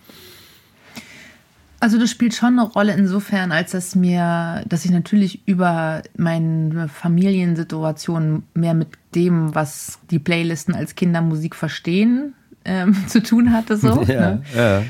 Also das spielt schon eine Rolle insofern, als dass mir, dass ich natürlich über meine Familiensituation mehr mit dem, was die Playlisten als Kindermusik verstehen, ähm, zu tun hatte. So, ja, ne? ja.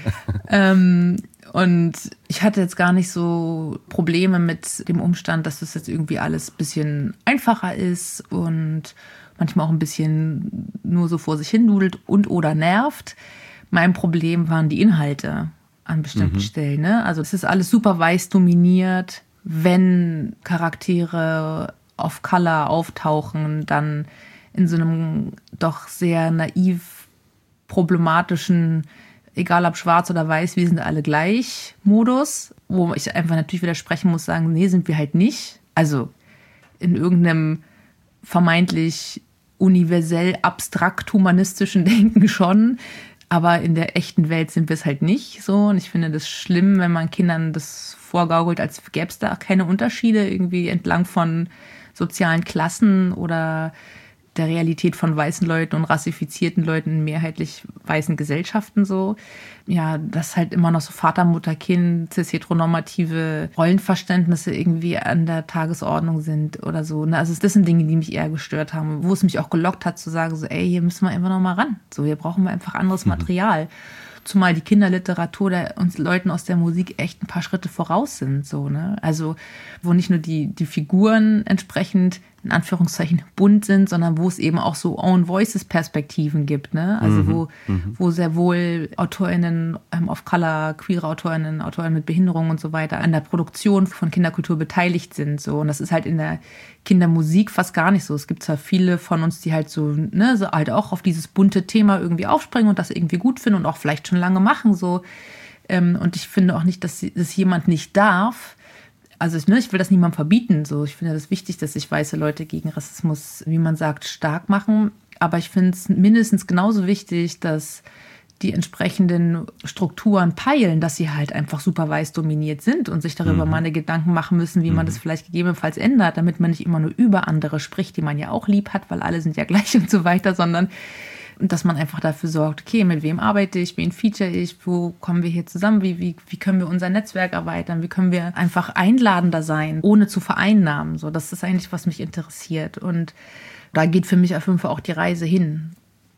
ähm, und ich hatte jetzt gar nicht so Probleme mit dem Umstand, dass das jetzt irgendwie alles ein bisschen einfacher ist und manchmal auch ein bisschen nur so vor sich hin nudelt und oder nervt. Mein Problem waren die Inhalte an bestimmten mhm. Stellen. Ne? Also es ist alles super weiß dominiert. Wenn Charaktere auf Color auftauchen, dann in so einem doch sehr naiv problematischen, egal ob schwarz oder weiß, wir sind alle gleich Modus, wo ich einfach natürlich widersprechen muss, sagen, nee, sind wir halt nicht. Also in irgendeinem vermeintlich universell abstrakt humanistischen Denken schon, aber in der echten Welt sind wir es halt nicht so. Und ich finde das schlimm, wenn man Kindern das vorgaukelt, als gäbe es da keine Unterschiede irgendwie entlang von sozialen Klassen oder der Realität von weißen Leuten und rassifizierten Leuten in mehrheitlich weißen Gesellschaften so. Ja, dass halt immer noch so Vater, Mutter, Kind, cis-heteronormative Rollenverständnisse irgendwie an der Tagesordnung sind oder so. Also das sind Dinge, die mich eher gestört haben, wo es mich auch gelockt hat zu sagen, so, ey, hier müssen wir einfach noch mal ran. So, hier brauchen wir einfach anderes mhm. Material. Zumal die Kinderliteratur der uns Leuten aus der Musik echt ein paar Schritte voraus sind. So, ne? Also wo nicht nur die, die Figuren entsprechend in Anführungszeichen bunt sind, sondern wo es eben auch so Own-Voices-Perspektiven gibt. Ne? Also mhm. wo, mhm. wo sehr wohl AutorInnen ähm, of Color, queere AutorInnen, AutorInnen mit Behinderung und so weiter an der Produktion von Kinderkultur beteiligt sind. So. Und das ist halt in der Kindermusik fast gar nicht so. Es gibt zwar viele von uns, die halt so, ne, so halt auch auf dieses bunte Thema irgendwie aufspringen und das irgendwie gut finden und auch vielleicht schon lange machen. So. Ähm, und ich finde auch nicht, dass das jemand nicht darf. Also ich, ne, ich will das niemandem verbieten. So. Ich finde das wichtig, dass sich weiße Leute gegen Rassismus, wie man sagt, stark machen. Aber ich finde es mindestens genauso wichtig, dass die entsprechenden Strukturen peilen, dass sie halt einfach super weiß dominiert sind und sich darüber mhm. mal eine Gedanken machen müssen, wie mhm. man das vielleicht gegebenenfalls ändert, damit man nicht immer nur über andere spricht, die man ja auch lieb hat, weil alle sind ja gleich und so weiter, sondern dass man einfach dafür sorgt, okay, mit wem arbeite ich, wen feature ich, wo kommen wir hier zusammen, wie, wie, wie können wir unser Netzwerk erweitern, wie können wir einfach einladender sein, ohne zu vereinnahmen. So, das ist eigentlich, was mich interessiert. Und da geht für mich auf jeden Fall auch die Reise hin.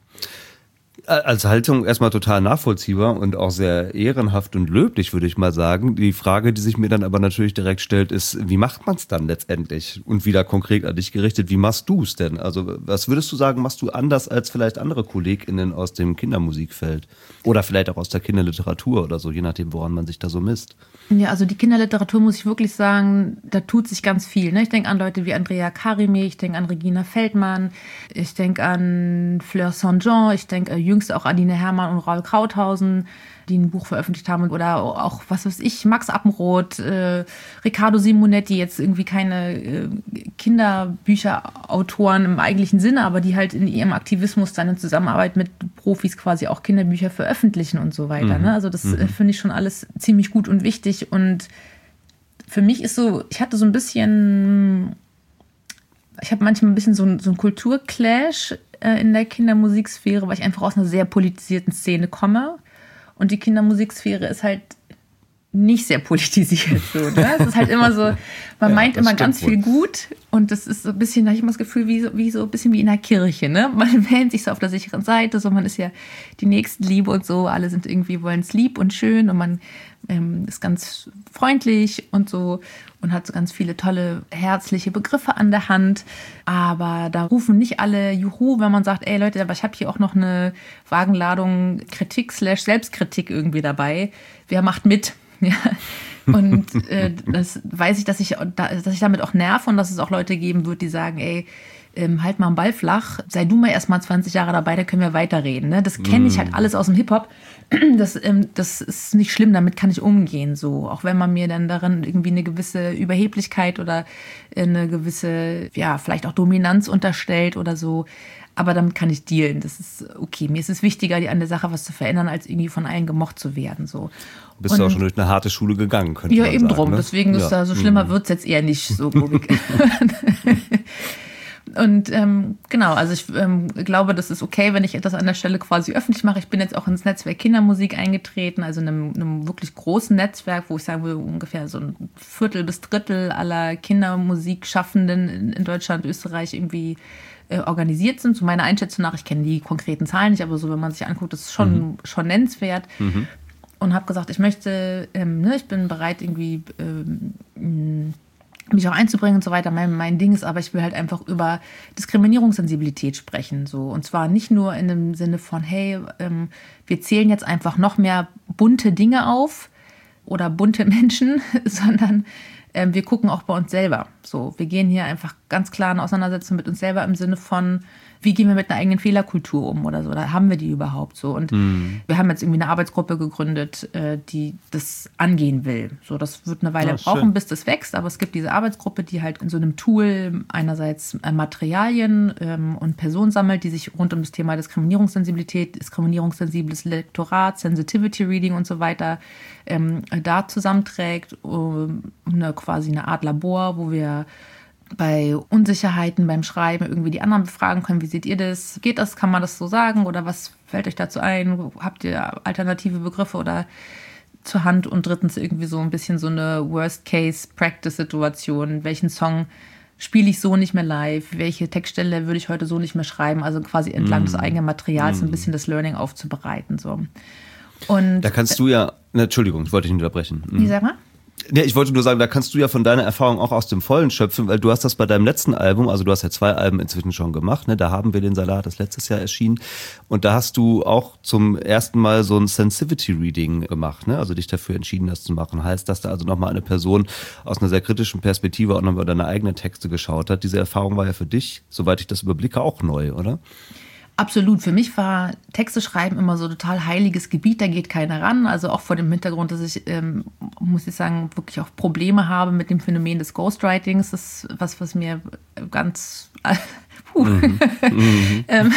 Als Haltung erstmal total nachvollziehbar und auch sehr ehrenhaft und löblich, würde ich mal sagen. Die Frage, die sich mir dann aber natürlich direkt stellt, ist, wie macht man es dann letztendlich? Und wieder konkret an dich gerichtet, wie machst du es denn? Also was würdest du sagen, machst du anders als vielleicht andere KollegInnen aus dem Kindermusikfeld? Oder vielleicht auch aus der Kinderliteratur oder so, je nachdem, woran man sich da so misst. Ja, also die Kinderliteratur, muss ich wirklich sagen, da tut sich ganz viel. Ne? Ich denke an Leute wie Andrea Karimi, ich denke an Regina Feldmann, ich denke an Fleur Saint-Jean, ich denke jüngst auch Adine Herrmann und Raul Krauthausen, die ein Buch veröffentlicht haben. Oder auch, was weiß ich, Max Appenroth, äh, Riccardo Simonetti, jetzt irgendwie keine äh, Kinderbücherautoren im eigentlichen Sinne, aber die halt in ihrem Aktivismus dann in Zusammenarbeit mit Profis quasi auch Kinderbücher veröffentlichen und so weiter. Mhm. Ne? Also das mhm. äh, finde ich schon alles ziemlich gut und wichtig. Und für mich ist so, ich hatte so ein bisschen, ich habe manchmal ein bisschen so ein, so ein Kulturclash äh, in der Kindermusiksphäre, weil ich einfach aus einer sehr politisierten Szene komme. Und die Kindermusiksphäre ist halt nicht sehr politisiert. So, ne? Es ist halt immer so, man ja, meint immer ganz wohl. viel gut und das ist so ein bisschen, da habe ich immer das Gefühl, wie so, wie so ein bisschen wie in der Kirche. Ne? Man wählt sich so auf der sicheren Seite, so man ist ja die Nächstenliebe und so, alle sind irgendwie, wollen es lieb und schön und man ähm, ist ganz freundlich und so und hat so ganz viele tolle, herzliche Begriffe an der Hand. Aber da rufen nicht alle Juhu, wenn man sagt, ey Leute, aber ich habe hier auch noch eine Wagenladung Kritik slash Selbstkritik irgendwie dabei. Wer macht mit? Ja. Und äh, das weiß ich, dass ich, dass ich damit auch nerve und dass es auch Leute geben wird, die sagen, ey, ähm, halt mal einen Ball flach, sei du mal erst mal zwanzig Jahre dabei, da können wir weiterreden. Ne? Das kenne ich halt alles aus dem Hip-Hop. Das, ähm, das ist nicht schlimm, damit kann ich umgehen. So. Auch wenn man mir dann darin irgendwie eine gewisse Überheblichkeit oder eine gewisse, ja, vielleicht auch Dominanz unterstellt oder so. Aber damit kann ich dealen. Das ist okay. Mir ist es wichtiger, an der Sache was zu verändern, als irgendwie von allen gemocht zu werden. So. Bist du auch schon durch eine harte Schule gegangen, könnte ja, man eben sagen. drum. Ne? Deswegen ist ja. da so schlimmer, wird es jetzt eher nicht so, glaube ich. Und ähm, genau, also ich ähm, glaube, das ist okay, wenn ich etwas an der Stelle quasi öffentlich mache. Ich bin jetzt auch ins Netzwerk Kindermusik eingetreten, also in einem, einem wirklich großen Netzwerk, wo ich sagen würde, ungefähr so ein Viertel bis Drittel aller Kindermusikschaffenden in, in Deutschland, Österreich irgendwie äh, organisiert sind. Zu meiner Einschätzung nach, ich kenne die konkreten Zahlen nicht, aber so, wenn man sich anguckt, das ist schon, mhm. schon nennenswert. Mhm. Und habe gesagt, ich möchte, ähm, ne, ich bin bereit, irgendwie ähm, mich auch einzubringen und so weiter. Mein, mein Ding ist aber, ich will halt einfach über Diskriminierungssensibilität sprechen. So. Und zwar nicht nur in dem Sinne von, hey, ähm, wir zählen jetzt einfach noch mehr bunte Dinge auf oder bunte Menschen, sondern ähm, wir gucken auch bei uns selber. So, wir gehen hier einfach ganz klar in Auseinandersetzung mit uns selber im Sinne von, wie gehen wir mit einer eigenen Fehlerkultur um oder so? Oder haben wir die überhaupt so? Und mhm. wir haben jetzt irgendwie eine Arbeitsgruppe gegründet, die das angehen will. So, das wird eine Weile oh, brauchen, schön. bis das wächst. Aber es gibt diese Arbeitsgruppe, die halt in so einem Tool einerseits Materialien ähm, und Personen sammelt, die sich rund um das Thema Diskriminierungssensibilität, diskriminierungssensibles Lektorat, Sensitivity Reading und so weiter ähm, da zusammenträgt. Um, eine, quasi eine Art Labor, wo wir bei Unsicherheiten beim Schreiben irgendwie die anderen befragen können. Wie seht ihr das? Geht das? Kann man das so sagen? Oder was fällt euch dazu ein? Habt ihr alternative Begriffe oder zur Hand? Und drittens irgendwie so ein bisschen so eine Worst-Case-Practice-Situation. Welchen Song spiele ich so nicht mehr live? Welche Textstelle würde ich heute so nicht mehr schreiben? Also quasi entlang mm. des eigenen Materials mm. ein bisschen das Learning aufzubereiten. So. Und da kannst du ja, ne, Entschuldigung, ich wollte dich nicht unterbrechen. Wie sag mal? Ja, ich wollte nur sagen, da kannst du ja von deiner Erfahrung auch aus dem Vollen schöpfen, weil du hast das bei deinem letzten Album, also du hast ja zwei Alben inzwischen schon gemacht, ne? Da haben wir den Salat, das letztes Jahr erschienen, und da hast du auch zum ersten Mal so ein Sensitivity-Reading gemacht, ne? Also dich dafür entschieden, das zu machen. Heißt, dass da also nochmal eine Person aus einer sehr kritischen Perspektive auch nochmal deine eigenen Texte geschaut hat. Diese Erfahrung war ja für dich, soweit ich das überblicke, auch neu, oder? Absolut. Für mich war Texte schreiben immer so total heiliges Gebiet, da geht keiner ran. Also auch vor dem Hintergrund, dass ich, ähm, muss ich sagen, wirklich auch Probleme habe mit dem Phänomen des Ghostwritings. Das ist was, was mir ganz... Äh, puh, mhm. Mhm. ähm,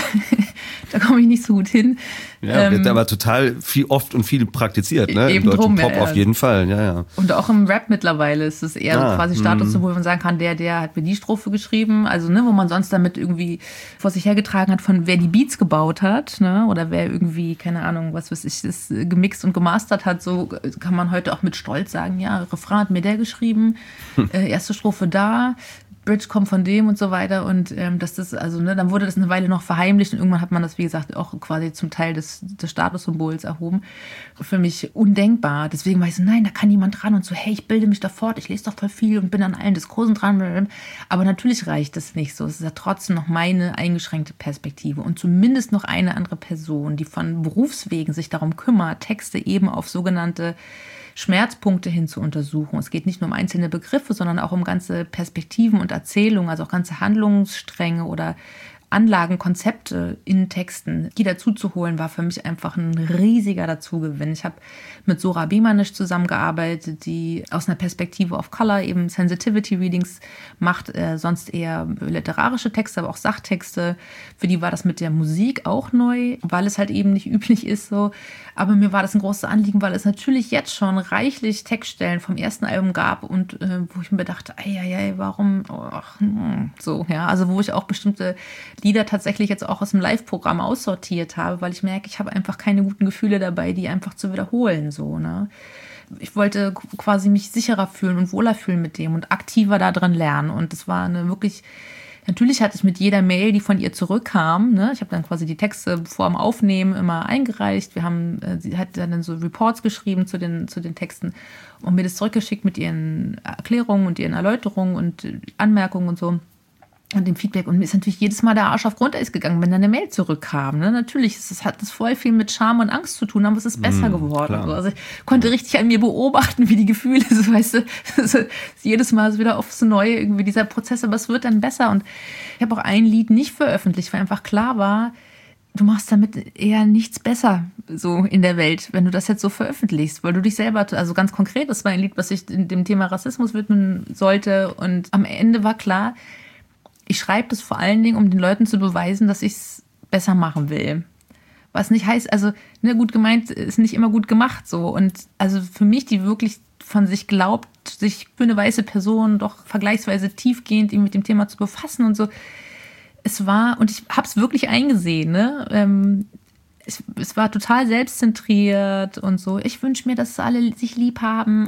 da komme ich nicht so gut hin. Ja, wird ähm, aber total viel, oft und viel praktiziert, ne? Im deutschen drum, Pop ja, auf jeden Fall, ja, ja. Und auch im Rap mittlerweile ist es eher ah, so quasi Statussymbol, wo man sagen kann, der, der hat mir die Strophe geschrieben, also ne, wo man sonst damit irgendwie vor sich hergetragen hat, von wer die Beats gebaut hat, ne, oder wer irgendwie, keine Ahnung, was weiß ich, das gemixt und gemastert hat, so kann man heute auch mit Stolz sagen, ja, Refrain hat mir der geschrieben, hm. äh, erste Strophe da, Bridge kommt von dem und so weiter, und ähm, dass das, also ne, dann wurde das eine Weile noch verheimlicht und irgendwann hat man das, wie gesagt, auch quasi zum Teil des, des Statussymbols erhoben. Für mich undenkbar. Deswegen war ich so, nein, da kann niemand dran und so, hey, ich bilde mich da fort, ich lese doch voll viel und bin an allen Diskursen dran. Aber natürlich reicht das nicht so. Es ist ja trotzdem noch meine eingeschränkte Perspektive und zumindest noch eine andere Person, die von Berufswegen sich darum kümmert, Texte eben auf sogenannte Schmerzpunkte hin zu untersuchen. Es geht nicht nur um einzelne Begriffe, sondern auch um ganze Perspektiven und Erzählungen, also auch ganze Handlungsstränge oder Anlagen, Konzepte in Texten, die dazu zu holen, war für mich einfach ein riesiger Dazugewinn. Ich habe mit Sora Bemanisch zusammengearbeitet, die aus einer Perspektive of Color eben Sensitivity Readings macht, äh, sonst eher literarische Texte, aber auch Sachtexte. Für die war das mit der Musik auch neu, weil es halt eben nicht üblich ist so. Aber mir war das ein großes Anliegen, weil es natürlich jetzt schon reichlich Textstellen vom ersten Album gab und äh, wo ich mir dachte, ei, ei, ei, warum, ach, hm, so, ja, also wo ich auch bestimmte Lieder tatsächlich jetzt auch aus dem Live-Programm aussortiert habe, weil ich merke, ich habe einfach keine guten Gefühle dabei, die einfach zu wiederholen, so, ne. Ich wollte quasi mich sicherer fühlen und wohler fühlen mit dem und aktiver da drin lernen, und das war eine wirklich... Natürlich hatte ich mit jeder Mail, die von ihr zurückkam, ne, ich habe dann quasi die Texte vor dem Aufnehmen immer eingereicht. Wir haben, äh, sie hat dann so Reports geschrieben zu den, zu den Texten und mir das zurückgeschickt mit ihren Erklärungen und ihren Erläuterungen und Anmerkungen und so. und dem Feedback. Und mir ist natürlich jedes Mal der Arsch auf Grundeis gegangen, wenn dann eine Mail zurückkam. Ne? Natürlich, es hat das voll viel mit Scham und Angst zu tun, aber es ist besser mm, geworden. So. Also ich konnte richtig an mir beobachten, wie die Gefühle, so, weißt du, so, jedes Mal so wieder aufs Neue irgendwie dieser Prozess, aber es wird dann besser. Und ich habe auch ein Lied nicht veröffentlicht, weil einfach klar war, du machst damit eher nichts besser so in der Welt, wenn du das jetzt so veröffentlichst, weil du dich selber, also ganz konkret, das war ein Lied, was sich dem Thema Rassismus widmen sollte. Und am Ende war klar, ich schreibe das vor allen Dingen, um den Leuten zu beweisen, dass ich es besser machen will. Was nicht heißt, also ne, gut gemeint ist nicht immer gut gemacht so. Und also für mich, die wirklich von sich glaubt, sich für eine weiße Person doch vergleichsweise tiefgehend mit dem Thema zu befassen und so. Es war, und ich habe es wirklich eingesehen, ne? Ähm, es, es war total selbstzentriert und so. Ich wünsche mir, dass alle sich lieb haben.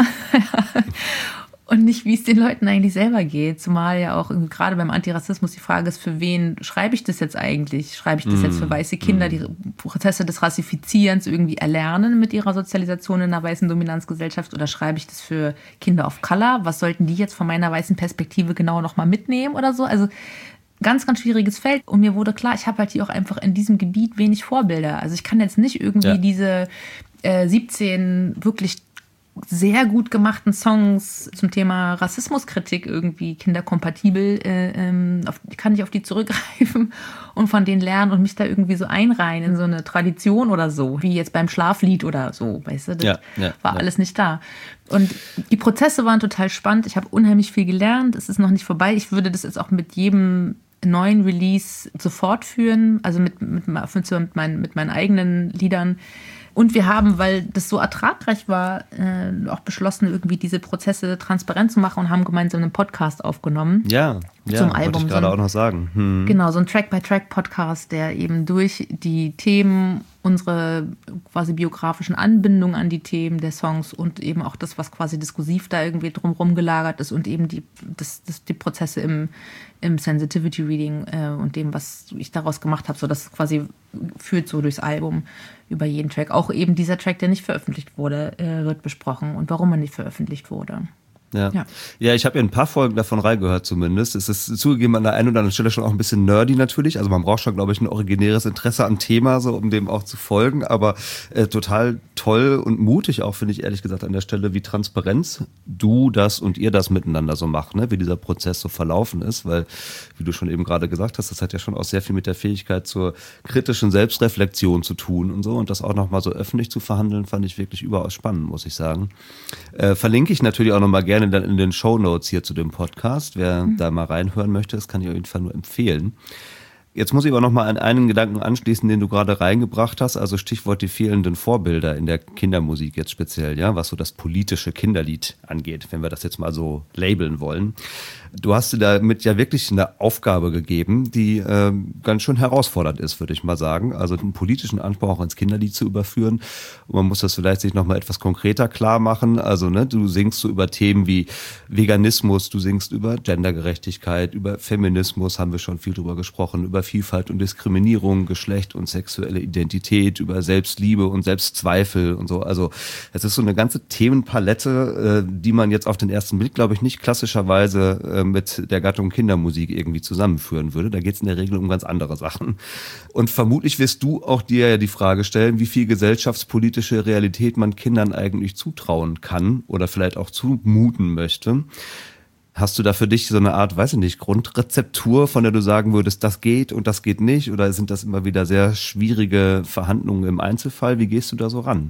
Und nicht, wie es den Leuten eigentlich selber geht. Zumal ja auch gerade beim Antirassismus die Frage ist, für wen schreibe ich das jetzt eigentlich? Schreibe ich das mm. jetzt für weiße Kinder, die Prozesse des Rassifizierens irgendwie erlernen mit ihrer Sozialisation in einer weißen Dominanzgesellschaft? Oder schreibe ich das für Kinder of Color? Was sollten die jetzt von meiner weißen Perspektive genau nochmal mitnehmen oder so? Also ganz, ganz schwieriges Feld. Und mir wurde klar, ich habe halt hier auch einfach in diesem Gebiet wenig Vorbilder. Also ich kann jetzt nicht irgendwie ja. diese äh, siebzehn wirklich sehr gut gemachten Songs zum Thema Rassismuskritik irgendwie kinderkompatibel, äh, ähm, auf, kann ich auf die zurückgreifen und von denen lernen und mich da irgendwie so einreihen in so eine Tradition oder so, wie jetzt beim Schlaflied oder so, weißt du, das ja, ja, war ja. alles nicht da. Und die Prozesse waren total spannend, ich habe unheimlich viel gelernt, es ist noch nicht vorbei, ich würde das jetzt auch mit jedem neuen Release sofort führen, also mit, mit, mit, meinen, mit meinen eigenen Liedern. Und wir haben, weil das so ertragreich war, äh, auch beschlossen, irgendwie diese Prozesse transparent zu machen und haben gemeinsam einen Podcast aufgenommen. Ja, ja, zum Album. Wollte ich gerade so ein, auch noch sagen. Hm. Genau, so ein Track-by-Track-Podcast, der eben durch die Themen, unsere quasi biografischen Anbindungen an die Themen der Songs und eben auch das, was quasi diskursiv da irgendwie drumherum gelagert ist und eben die, das, das, die Prozesse im, im Sensitivity Reading äh, und dem, was ich daraus gemacht habe, so das quasi führt so durchs Album über jeden Track. Auch eben dieser Track, der nicht veröffentlicht wurde, äh, wird besprochen und warum er nicht veröffentlicht wurde. Ja. ja, ja, ich habe ja ein paar Folgen davon reingehört zumindest. Es ist zugegeben an der einen oder anderen Stelle schon auch ein bisschen nerdy natürlich. Also man braucht schon, glaube ich, ein originäres Interesse am Thema, so um dem auch zu folgen. Aber äh, total toll und mutig auch, finde ich ehrlich gesagt an der Stelle, wie Transparenz du das und ihr das miteinander so macht, ne? Wie dieser Prozess so verlaufen ist. Weil, wie du schon eben gerade gesagt hast, das hat ja schon auch sehr viel mit der Fähigkeit zur kritischen Selbstreflexion zu tun und so. Und das auch nochmal so öffentlich zu verhandeln, fand ich wirklich überaus spannend, muss ich sagen. Äh, verlinke ich natürlich auch nochmal gerne dann in den Shownotes hier zu dem Podcast. Wer mhm. da mal reinhören möchte, das kann ich auf jeden Fall nur empfehlen. Jetzt muss ich aber noch mal an einen Gedanken anschließen, den du gerade reingebracht hast, also Stichwort die fehlenden Vorbilder in der Kindermusik jetzt speziell, ja, was so das politische Kinderlied angeht, wenn wir das jetzt mal so labeln wollen. Du hast dir damit ja wirklich eine Aufgabe gegeben, die äh, ganz schön herausfordernd ist, würde ich mal sagen. Also einen politischen Anspruch auch ins Kinderlied zu überführen. Und man muss das vielleicht sich noch mal etwas konkreter klar machen. Also ne, du singst so über Themen wie Veganismus, du singst über Gendergerechtigkeit, über Feminismus, haben wir schon viel drüber gesprochen, über Vielfalt und Diskriminierung, Geschlecht und sexuelle Identität, über Selbstliebe und Selbstzweifel und so. Also es ist so eine ganze Themenpalette, äh, die man jetzt auf den ersten Blick, glaube ich, nicht klassischerweise äh, mit der Gattung Kindermusik irgendwie zusammenführen würde. Da geht es in der Regel um ganz andere Sachen. Und vermutlich wirst du auch dir ja die Frage stellen, wie viel gesellschaftspolitische Realität man Kindern eigentlich zutrauen kann oder vielleicht auch zumuten möchte. Hast du da für dich so eine Art, weiß ich nicht, Grundrezeptur, von der du sagen würdest, das geht und das geht nicht? Oder sind das immer wieder sehr schwierige Verhandlungen im Einzelfall? Wie gehst du da so ran?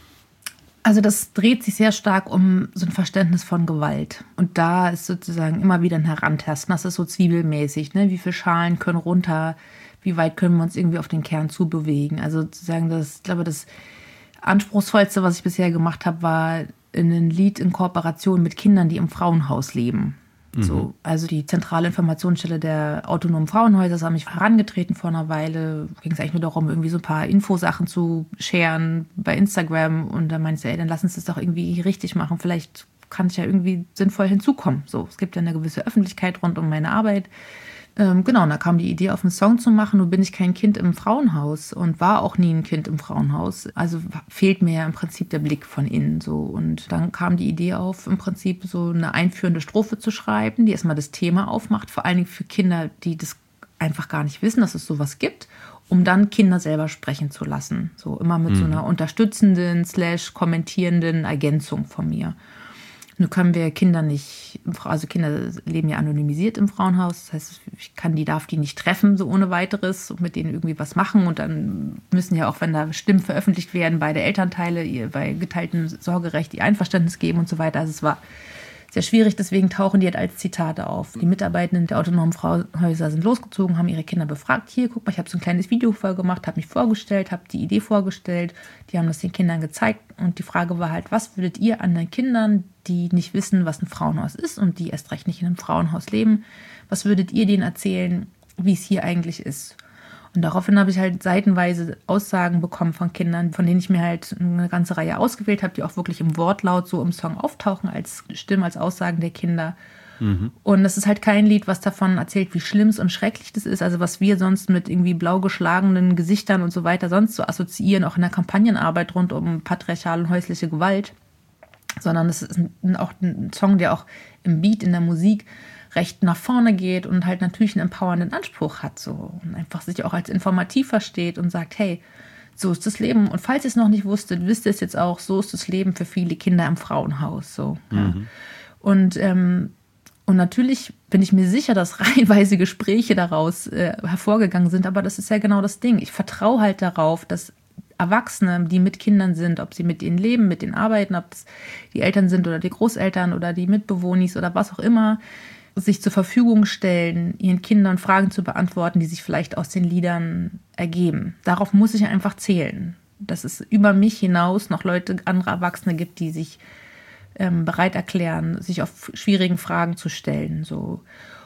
Also das dreht sich sehr stark um so ein Verständnis von Gewalt. Und da ist sozusagen immer wieder ein Herantasten. Das ist so zwiebelmäßig, ne? Wie viele Schalen können runter? Wie weit können wir uns irgendwie auf den Kern zubewegen? Also sozusagen das, ich glaube, das Anspruchsvollste, was ich bisher gemacht habe, war ein Lied in Kooperation mit Kindern, die im Frauenhaus leben. Mhm. So, also die zentrale Informationsstelle der autonomen Frauenhäuser ist an mich herangetreten vor einer Weile. Ging es eigentlich nur darum, irgendwie so ein paar Infosachen zu sharen bei Instagram. Und da meinte sie, ey, dann lass uns das doch irgendwie richtig machen. Vielleicht kann ich ja irgendwie sinnvoll hinzukommen. So, es gibt ja eine gewisse Öffentlichkeit rund um meine Arbeit. Ähm, genau, und da kam die Idee auf, einen Song zu machen. Nun bin ich kein Kind im Frauenhaus und war auch nie ein Kind im Frauenhaus. Also fehlt mir ja im Prinzip der Blick von innen so. Und dann kam die Idee auf, im Prinzip so eine einführende Strophe zu schreiben, die erstmal das Thema aufmacht, vor allen Dingen für Kinder, die das einfach gar nicht wissen, dass es sowas gibt, um dann Kinder selber sprechen zu lassen. So immer mit mhm. so einer unterstützenden, slash kommentierenden Ergänzung von mir. Nun können wir Kinder nicht, also Kinder leben ja anonymisiert im Frauenhaus, das heißt, ich kann die, darf die nicht treffen, so ohne weiteres, und mit denen irgendwie was machen. Und dann müssen ja auch, wenn da Stimmen veröffentlicht werden, beide Elternteile bei geteiltem Sorgerecht ihr Einverständnis geben und so weiter. Also es war sehr schwierig, deswegen tauchen die halt als Zitate auf. Die Mitarbeitenden der autonomen Frauenhäuser sind losgezogen, haben ihre Kinder befragt. Hier, guck mal, ich habe so ein kleines Video vorgemacht, habe mich vorgestellt, habe die Idee vorgestellt. Die haben das den Kindern gezeigt. Und die Frage war halt, was würdet ihr anderen Kindern, die nicht wissen, was ein Frauenhaus ist und die erst recht nicht in einem Frauenhaus leben, was würdet ihr denen erzählen, wie es hier eigentlich ist? Und daraufhin habe ich halt seitenweise Aussagen bekommen von Kindern, von denen ich mir halt eine ganze Reihe ausgewählt habe, die auch wirklich im Wortlaut so im Song auftauchen, als Stimmen, als Aussagen der Kinder. Mhm. Und das ist halt kein Lied, was davon erzählt, wie schlimm und schrecklich das ist, also was wir sonst mit irgendwie blau geschlagenen Gesichtern und so weiter sonst so assoziieren, auch in der Kampagnenarbeit rund um patriarchale und häusliche Gewalt, sondern es ist auch ein Song, der auch im Beat, in der Musik recht nach vorne geht und halt natürlich einen empowernden Anspruch hat so und einfach sich auch als informativ versteht und sagt, hey, so ist das Leben. Und falls ihr es noch nicht wusstet, wisst ihr es jetzt auch, so ist das Leben für viele Kinder im Frauenhaus. So. Mhm. Ja. Und, ähm, und natürlich bin ich mir sicher, dass reihenweise Gespräche daraus äh, hervorgegangen sind, aber das ist ja genau das Ding. Ich vertraue halt darauf, dass Erwachsene, die mit Kindern sind, ob sie mit ihnen leben, mit ihnen arbeiten, ob es die Eltern sind oder die Großeltern oder die Mitbewohnis oder was auch immer, sich zur Verfügung stellen, ihren Kindern Fragen zu beantworten, die sich vielleicht aus den Liedern ergeben. Darauf muss ich einfach zählen, dass es über mich hinaus noch Leute, andere Erwachsene gibt, die sich ähm, bereit erklären, sich auf schwierigen Fragen zu stellen. So.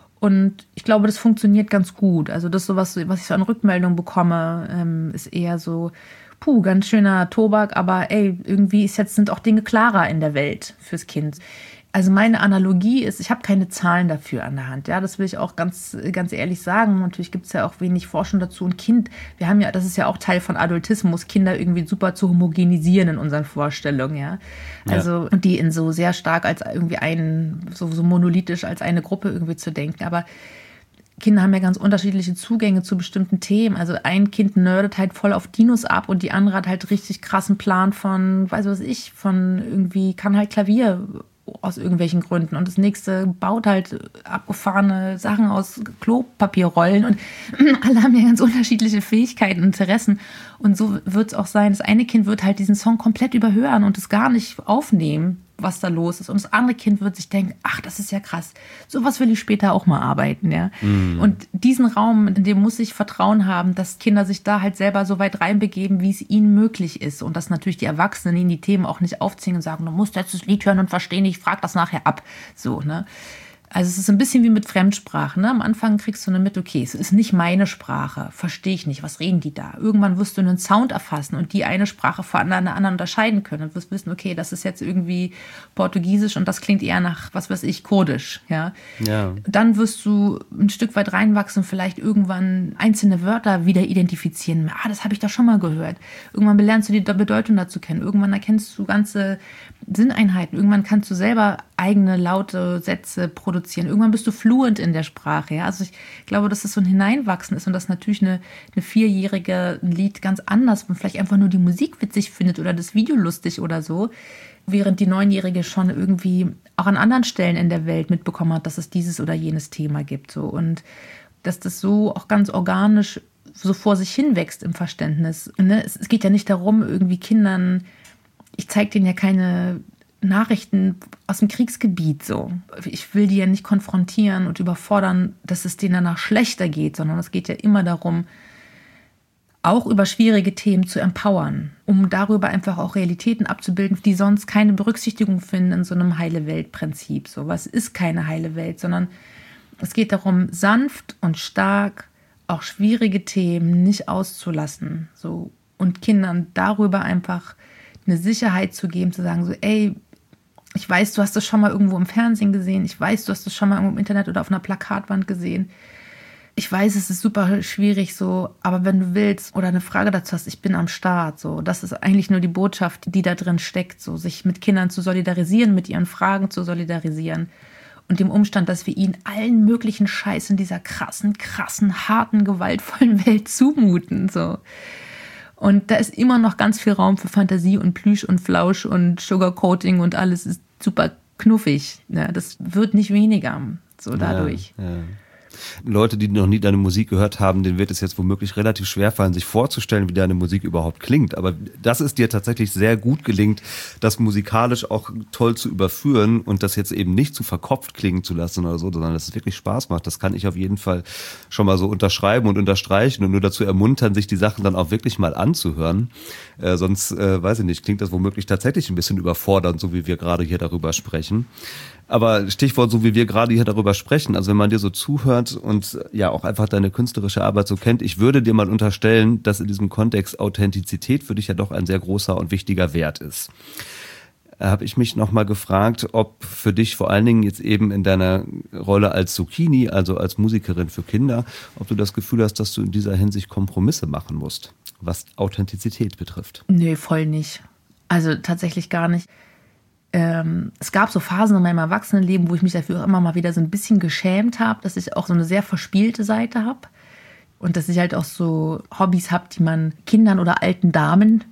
Und ich glaube, das funktioniert ganz gut. Also das, so was, was ich so an Rückmeldungen bekomme, ähm, ist eher so, puh, ganz schöner Tobak, aber ey, irgendwie ist jetzt, sind auch Dinge klarer in der Welt fürs Kind. Also meine Analogie ist, ich habe keine Zahlen dafür an der Hand. Ja, das will ich auch ganz, ganz ehrlich sagen. Natürlich gibt es ja auch wenig Forschung dazu. Ein Kind, wir haben ja, das ist ja auch Teil von Adultismus, Kinder irgendwie super zu homogenisieren in unseren Vorstellungen. Ja, also ja. Die in so sehr stark als irgendwie ein, so, so monolithisch als eine Gruppe irgendwie zu denken. Aber Kinder haben ja ganz unterschiedliche Zugänge zu bestimmten Themen. Also ein Kind nerdet halt voll auf Dinos ab und die andere hat halt richtig krassen Plan von, weiß was ich, von irgendwie, kann halt Klavier aus irgendwelchen Gründen. Und das nächste baut halt abgefahrene Sachen aus Klopapierrollen. Und alle haben ja ganz unterschiedliche Fähigkeiten und Interessen. Und so wird es auch sein. Das eine Kind wird halt diesen Song komplett überhören und es gar nicht aufnehmen, was da los ist. Und das andere Kind wird sich denken, ach, das ist ja krass. Sowas will ich später auch mal arbeiten. Ja? Mhm. Und diesen Raum, in dem muss ich Vertrauen haben, dass Kinder sich da halt selber so weit reinbegeben, wie es ihnen möglich ist. Und dass natürlich die Erwachsenen ihnen die Themen auch nicht aufziehen und sagen, du musst jetzt das Lied hören und verstehen, ich frag das nachher ab. So, ne? Also es ist ein bisschen wie mit Fremdsprachen. Ne? Am Anfang kriegst du eine mit, okay, es ist nicht meine Sprache, verstehe ich nicht, was reden die da? Irgendwann wirst du einen Sound erfassen und die eine Sprache von einer anderen unterscheiden können und wirst wissen, okay, das ist jetzt irgendwie Portugiesisch und das klingt eher nach, was weiß ich, Kurdisch. Ja? Ja. Dann wirst du ein Stück weit reinwachsen, vielleicht irgendwann einzelne Wörter wieder identifizieren. Ah, das habe ich doch schon mal gehört. Irgendwann lernst du die Bedeutung dazu kennen. Irgendwann erkennst du ganze Sinneinheiten. Irgendwann kannst du selber eigene laute Sätze produzieren. Irgendwann bist du fluent in der Sprache. Ja? Also ich glaube, dass das so ein Hineinwachsen ist und dass natürlich eine, eine Vierjährige ein Lied ganz anders und vielleicht einfach nur die Musik witzig findet oder das Video lustig oder so, während die Neunjährige schon irgendwie auch an anderen Stellen in der Welt mitbekommen hat, dass es dieses oder jenes Thema gibt. So. Und dass das so auch ganz organisch so vor sich hin wächst im Verständnis. Ne? Es, es geht ja nicht darum, irgendwie Kindern, ich zeige denen ja keine Nachrichten aus dem Kriegsgebiet so. Ich will die ja nicht konfrontieren und überfordern, dass es denen danach schlechter geht, sondern es geht ja immer darum, auch über schwierige Themen zu empowern, um darüber einfach auch Realitäten abzubilden, die sonst keine Berücksichtigung finden in so einem Heile-Welt-Prinzip. So, was ist keine heile Welt, sondern es geht darum, sanft und stark auch schwierige Themen nicht auszulassen, so, und Kindern darüber einfach eine Sicherheit zu geben, zu sagen so, ey, ich weiß, du hast das schon mal irgendwo im Fernsehen gesehen, ich weiß, du hast das schon mal irgendwo im Internet oder auf einer Plakatwand gesehen, ich weiß, es ist super schwierig so, aber wenn du willst oder eine Frage dazu hast, ich bin am Start. So, das ist eigentlich nur die Botschaft, die da drin steckt, so sich mit Kindern zu solidarisieren, mit ihren Fragen zu solidarisieren und dem Umstand, dass wir ihnen allen möglichen Scheiß in dieser krassen, krassen, harten, gewaltvollen Welt zumuten. So. Und da ist immer noch ganz viel Raum für Fantasie und Plüsch und Flausch und Sugarcoating und alles ist super knuffig. Ja, das wird nicht weniger so dadurch. Ja, ja. Leute, die noch nie deine Musik gehört haben, denen wird es jetzt womöglich relativ schwer fallen, sich vorzustellen, wie deine Musik überhaupt klingt. Aber dass es dir tatsächlich sehr gut gelingt, das musikalisch auch toll zu überführen und das jetzt eben nicht zu verkopft klingen zu lassen oder so, sondern dass es wirklich Spaß macht, das kann ich auf jeden Fall schon mal so unterschreiben und unterstreichen und nur dazu ermuntern, sich die Sachen dann auch wirklich mal anzuhören. Äh, sonst, äh, weiß ich nicht, klingt das womöglich tatsächlich ein bisschen überfordernd, so wie wir gerade hier darüber sprechen. Aber Stichwort, so wie wir gerade hier darüber sprechen, also wenn man dir so zuhört und ja auch einfach deine künstlerische Arbeit so kennt, ich würde dir mal unterstellen, dass in diesem Kontext Authentizität für dich ja doch ein sehr großer und wichtiger Wert ist. Da habe ich mich nochmal gefragt, ob für dich vor allen Dingen jetzt eben in deiner Rolle als Zucchini, also als Musikerin für Kinder, ob du das Gefühl hast, dass du in dieser Hinsicht Kompromisse machen musst, was Authentizität betrifft. Nee, voll nicht. Also tatsächlich gar nicht. Ähm, es gab so Phasen in meinem Erwachsenenleben, wo ich mich dafür auch immer mal wieder so ein bisschen geschämt habe, dass ich auch so eine sehr verspielte Seite habe und dass ich halt auch so Hobbys habe, die man Kindern oder alten Damen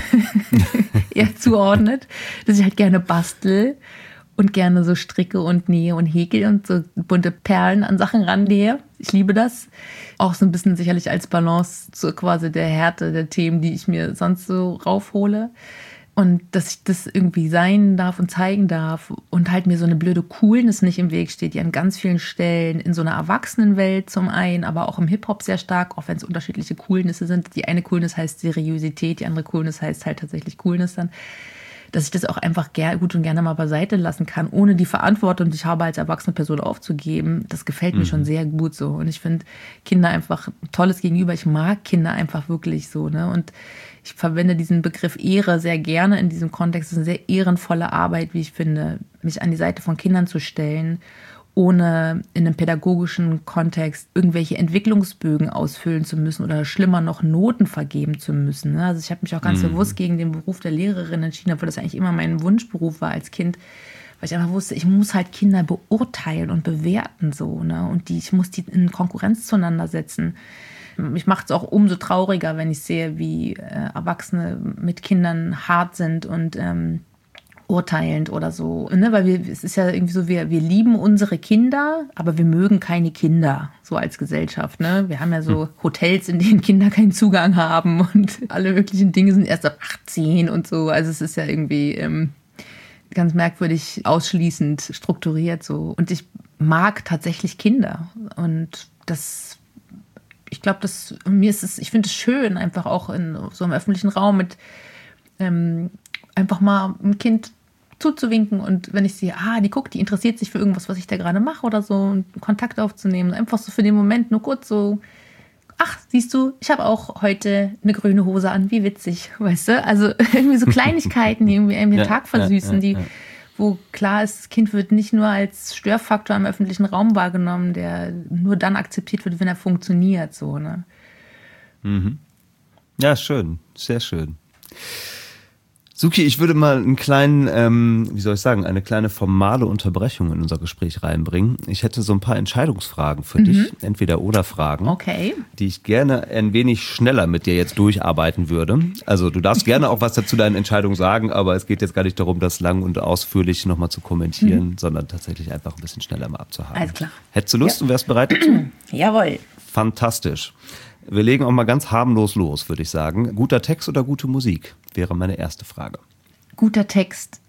eher zuordnet, dass ich halt gerne bastel und gerne so stricke und nähe und häkel und so bunte Perlen an Sachen rangehe. Ich liebe das. Auch so ein bisschen sicherlich als Balance zu quasi der Härte der Themen, die ich mir sonst so raufhole. Und dass ich das irgendwie sein darf und zeigen darf und halt mir so eine blöde Coolness nicht im Weg steht, die an ganz vielen Stellen in so einer Erwachsenenwelt zum einen, aber auch im Hip-Hop sehr stark, auch wenn es unterschiedliche Coolnesse sind. Die eine Coolness heißt Seriosität, die andere Coolness heißt halt tatsächlich Coolness dann. Dass ich das auch einfach ger- gut und gerne mal beiseite lassen kann, ohne die Verantwortung, die ich habe als erwachsene Person aufzugeben. Das gefällt mir mhm. schon sehr gut so. Und ich finde Kinder einfach ein tolles Gegenüber. Ich mag Kinder einfach wirklich so, ne? Und ich verwende diesen Begriff Ehre sehr gerne in diesem Kontext. Es ist eine sehr ehrenvolle Arbeit, wie ich finde, mich an die Seite von Kindern zu stellen, ohne in einem pädagogischen Kontext irgendwelche Entwicklungsbögen ausfüllen zu müssen oder schlimmer noch Noten vergeben zu müssen. Also ich habe mich auch ganz mhm. bewusst gegen den Beruf der Lehrerin entschieden, obwohl das eigentlich immer mein Wunschberuf war als Kind, weil ich einfach wusste, ich muss halt Kinder beurteilen und bewerten so, ne? Und die, ich muss die in Konkurrenz zueinander setzen. Mich macht es auch umso trauriger, wenn ich sehe, wie äh, Erwachsene mit Kindern hart sind und ähm, urteilend oder so. Ne? Weil wir, es ist ja irgendwie so, wir, wir lieben unsere Kinder, aber wir mögen keine Kinder, so als Gesellschaft. Ne? Wir haben ja so Hotels, in denen Kinder keinen Zugang haben und alle möglichen Dinge sind erst ab achtzehn und so. Also es ist ja irgendwie ähm, ganz merkwürdig ausschließend strukturiert so. Und ich mag tatsächlich Kinder und das Ich glaube, dass mir ist es, ich finde es schön, einfach auch in so einem öffentlichen Raum mit ähm, einfach mal ein Kind zuzuwinken und wenn ich sehe, ah, die guckt, die interessiert sich für irgendwas, was ich da gerade mache oder so, und Kontakt aufzunehmen, einfach so für den Moment nur kurz so, ach, siehst du, ich habe auch heute eine grüne Hose an, wie witzig, weißt du? Also irgendwie so Kleinigkeiten, die irgendwie einem den ja, Tag versüßen, ja, ja, ja. die wo klar ist, das Kind wird nicht nur als Störfaktor im öffentlichen Raum wahrgenommen, der nur dann akzeptiert wird, wenn er funktioniert. So, ne? Mhm. Ja, schön. Sehr schön. Suki, ich würde mal einen kleinen, ähm, wie soll ich sagen, eine kleine formale Unterbrechung in unser Gespräch reinbringen. Ich hätte so ein paar Entscheidungsfragen für mhm. dich, Entweder-oder-Fragen, okay. die ich gerne ein wenig schneller mit dir jetzt durcharbeiten würde. Also du darfst gerne auch was dazu deinen Entscheidungen sagen, aber es geht jetzt gar nicht darum, das lang und ausführlich nochmal zu kommentieren, mhm. sondern tatsächlich einfach ein bisschen schneller mal abzuhaken. Alles klar. Hättest du Lust ja. und wärst bereit dazu? Jawohl. Fantastisch. Wir legen auch mal ganz harmlos los, würde ich sagen. Guter Text oder gute Musik, wäre meine erste Frage. Guter Text.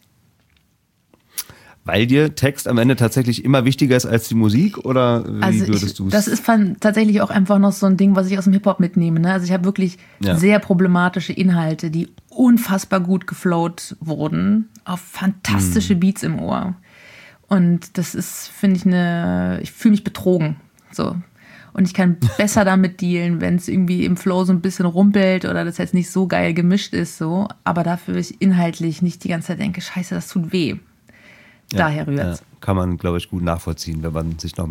Weil dir Text am Ende tatsächlich immer wichtiger ist als die Musik, oder wie also würdest du es? Das ist tatsächlich auch einfach noch so ein Ding, was ich aus dem Hip-Hop mitnehme. Ne? Also ich habe wirklich ja. sehr problematische Inhalte, die unfassbar gut geflowt wurden, auf fantastische mm. Beats im Ohr. Und das ist, finde ich, eine, ich fühle mich betrogen. So. Und ich kann besser damit dealen, wenn es irgendwie im Flow so ein bisschen rumpelt oder das jetzt nicht so geil gemischt ist, so. Aber dafür ich inhaltlich nicht die ganze Zeit denke, scheiße, das tut weh. Ja, Daher rührt's. Ja, kann man, glaube ich, gut nachvollziehen, wenn man sich nochmal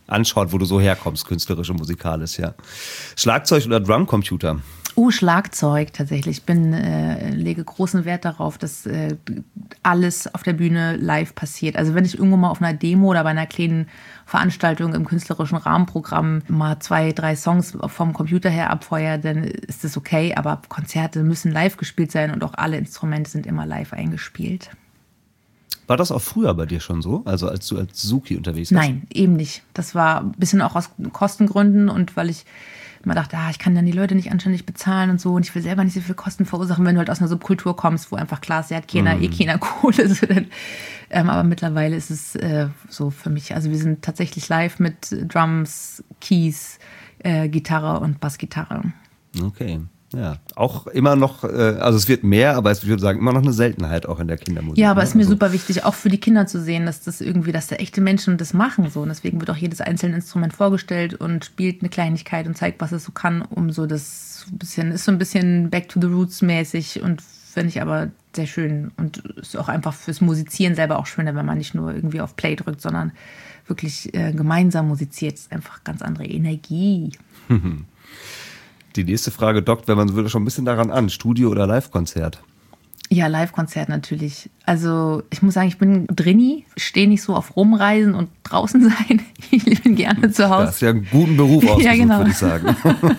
anschaut, wo du so herkommst, künstlerisch und musikalisch, ja. Schlagzeug oder Drumcomputer? Oh, Schlagzeug tatsächlich. Ich bin, äh, lege großen Wert darauf, dass äh, alles auf der Bühne live passiert. Also wenn ich irgendwo mal auf einer Demo oder bei einer kleinen Veranstaltung im künstlerischen Rahmenprogramm mal zwei, drei Songs vom Computer her abfeuere, dann ist das okay. Aber Konzerte müssen live gespielt sein und auch alle Instrumente sind immer live eingespielt. War das auch früher bei dir schon so? Also als du als Suki unterwegs warst? Nein, eben nicht. Das war ein bisschen auch aus Kostengründen und weil ich immer dachte, ah, ich kann dann die Leute nicht anständig bezahlen und so und ich will selber nicht so viel Kosten verursachen, wenn du halt aus einer Subkultur kommst, wo einfach klar ist, ja, hat keiner, mm. eh keiner Kohle. So, dann, ähm, aber mittlerweile ist es äh, so für mich, also wir sind tatsächlich live mit Drums, Keys, äh, Gitarre und Bassgitarre. Okay. Ja, auch immer noch, also es wird mehr, aber es würde sagen, immer noch eine Seltenheit auch in der Kindermusik. Ja, aber es ist mir also super wichtig, auch für die Kinder zu sehen, dass das irgendwie, dass da echte Menschen das machen so. Und deswegen wird auch jedes einzelne Instrument vorgestellt und spielt eine Kleinigkeit und zeigt, was es so kann, um so das bisschen, ist so ein bisschen Back to the Roots mäßig und finde ich aber sehr schön und ist auch einfach fürs Musizieren selber auch schöner, wenn man nicht nur irgendwie auf Play drückt, sondern wirklich äh, gemeinsam musiziert. Das ist einfach ganz andere Energie. Die nächste Frage dockt, wenn man so will, schon ein bisschen daran an. Studio- oder Live-Konzert? Ja, Live-Konzert natürlich. Also ich muss sagen, ich bin Drini, stehe nicht so auf Rumreisen und draußen sein. Ich bin gerne zu Hause. Das ist ja einen guten Beruf ausgesucht, ja, genau. würde ich sagen.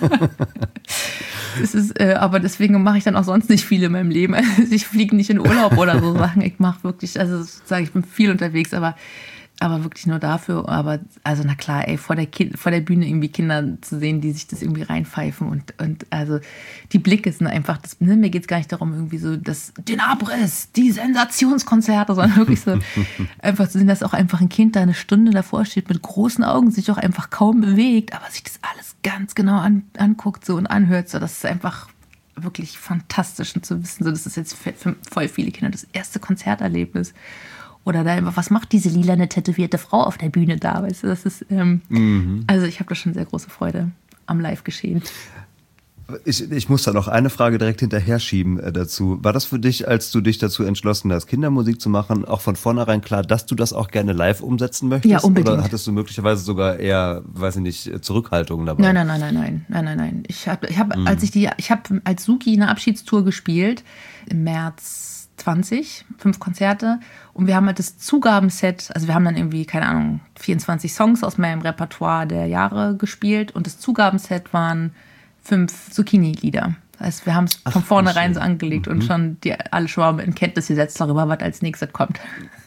Es ist, äh, aber deswegen mache ich dann auch sonst nicht viel in meinem Leben. Also ich fliege nicht in Urlaub oder so Sachen. Ich mache wirklich, also sozusagen, ich bin viel unterwegs, aber Aber wirklich nur dafür. Aber also na klar, ey, vor der, kind, vor der Bühne irgendwie Kinder zu sehen, die sich das irgendwie reinpfeifen. Und, und also die Blicke sind einfach, das, ne, mir geht es gar nicht darum, irgendwie so das, den Abriss, die Sensationskonzerte, sondern wirklich so einfach zu sehen, dass auch einfach ein Kind da eine Stunde davor steht mit großen Augen, sich auch einfach kaum bewegt, aber sich das alles ganz genau an, anguckt so und anhört. So, das ist einfach wirklich fantastisch und zu wissen, so, das ist jetzt für, für voll viele Kinder das erste Konzerterlebnis. Oder da einfach, was macht diese lilane tätowierte Frau auf der Bühne da? Weißt du, das ist, ähm, mhm. also ich habe da schon sehr große Freude am Live-Geschehen. Ich, ich muss da noch eine Frage direkt hinterher schieben äh, dazu. War das für dich, als du dich dazu entschlossen hast, Kindermusik zu machen, auch von vornherein klar, dass du das auch gerne live umsetzen möchtest? Ja, unbedingt. Oder hattest du möglicherweise sogar eher, weiß ich nicht, Zurückhaltung dabei? Nein, nein, nein, nein, nein, nein, nein, nein. Ich habe, ich habe, mhm. als ich die, ich habe als Suki eine Abschiedstour gespielt im März zwanzig, fünf Konzerte und wir haben halt das Zugabenset, also wir haben dann irgendwie, keine Ahnung, vierundzwanzig Songs aus meinem Repertoire der Jahre gespielt und das Zugabenset waren fünf Zucchini-Lieder. Das heißt, wir haben es von vornherein so angelegt mhm. und schon die, alle schon mal in Kenntnis gesetzt darüber, was als nächstes kommt.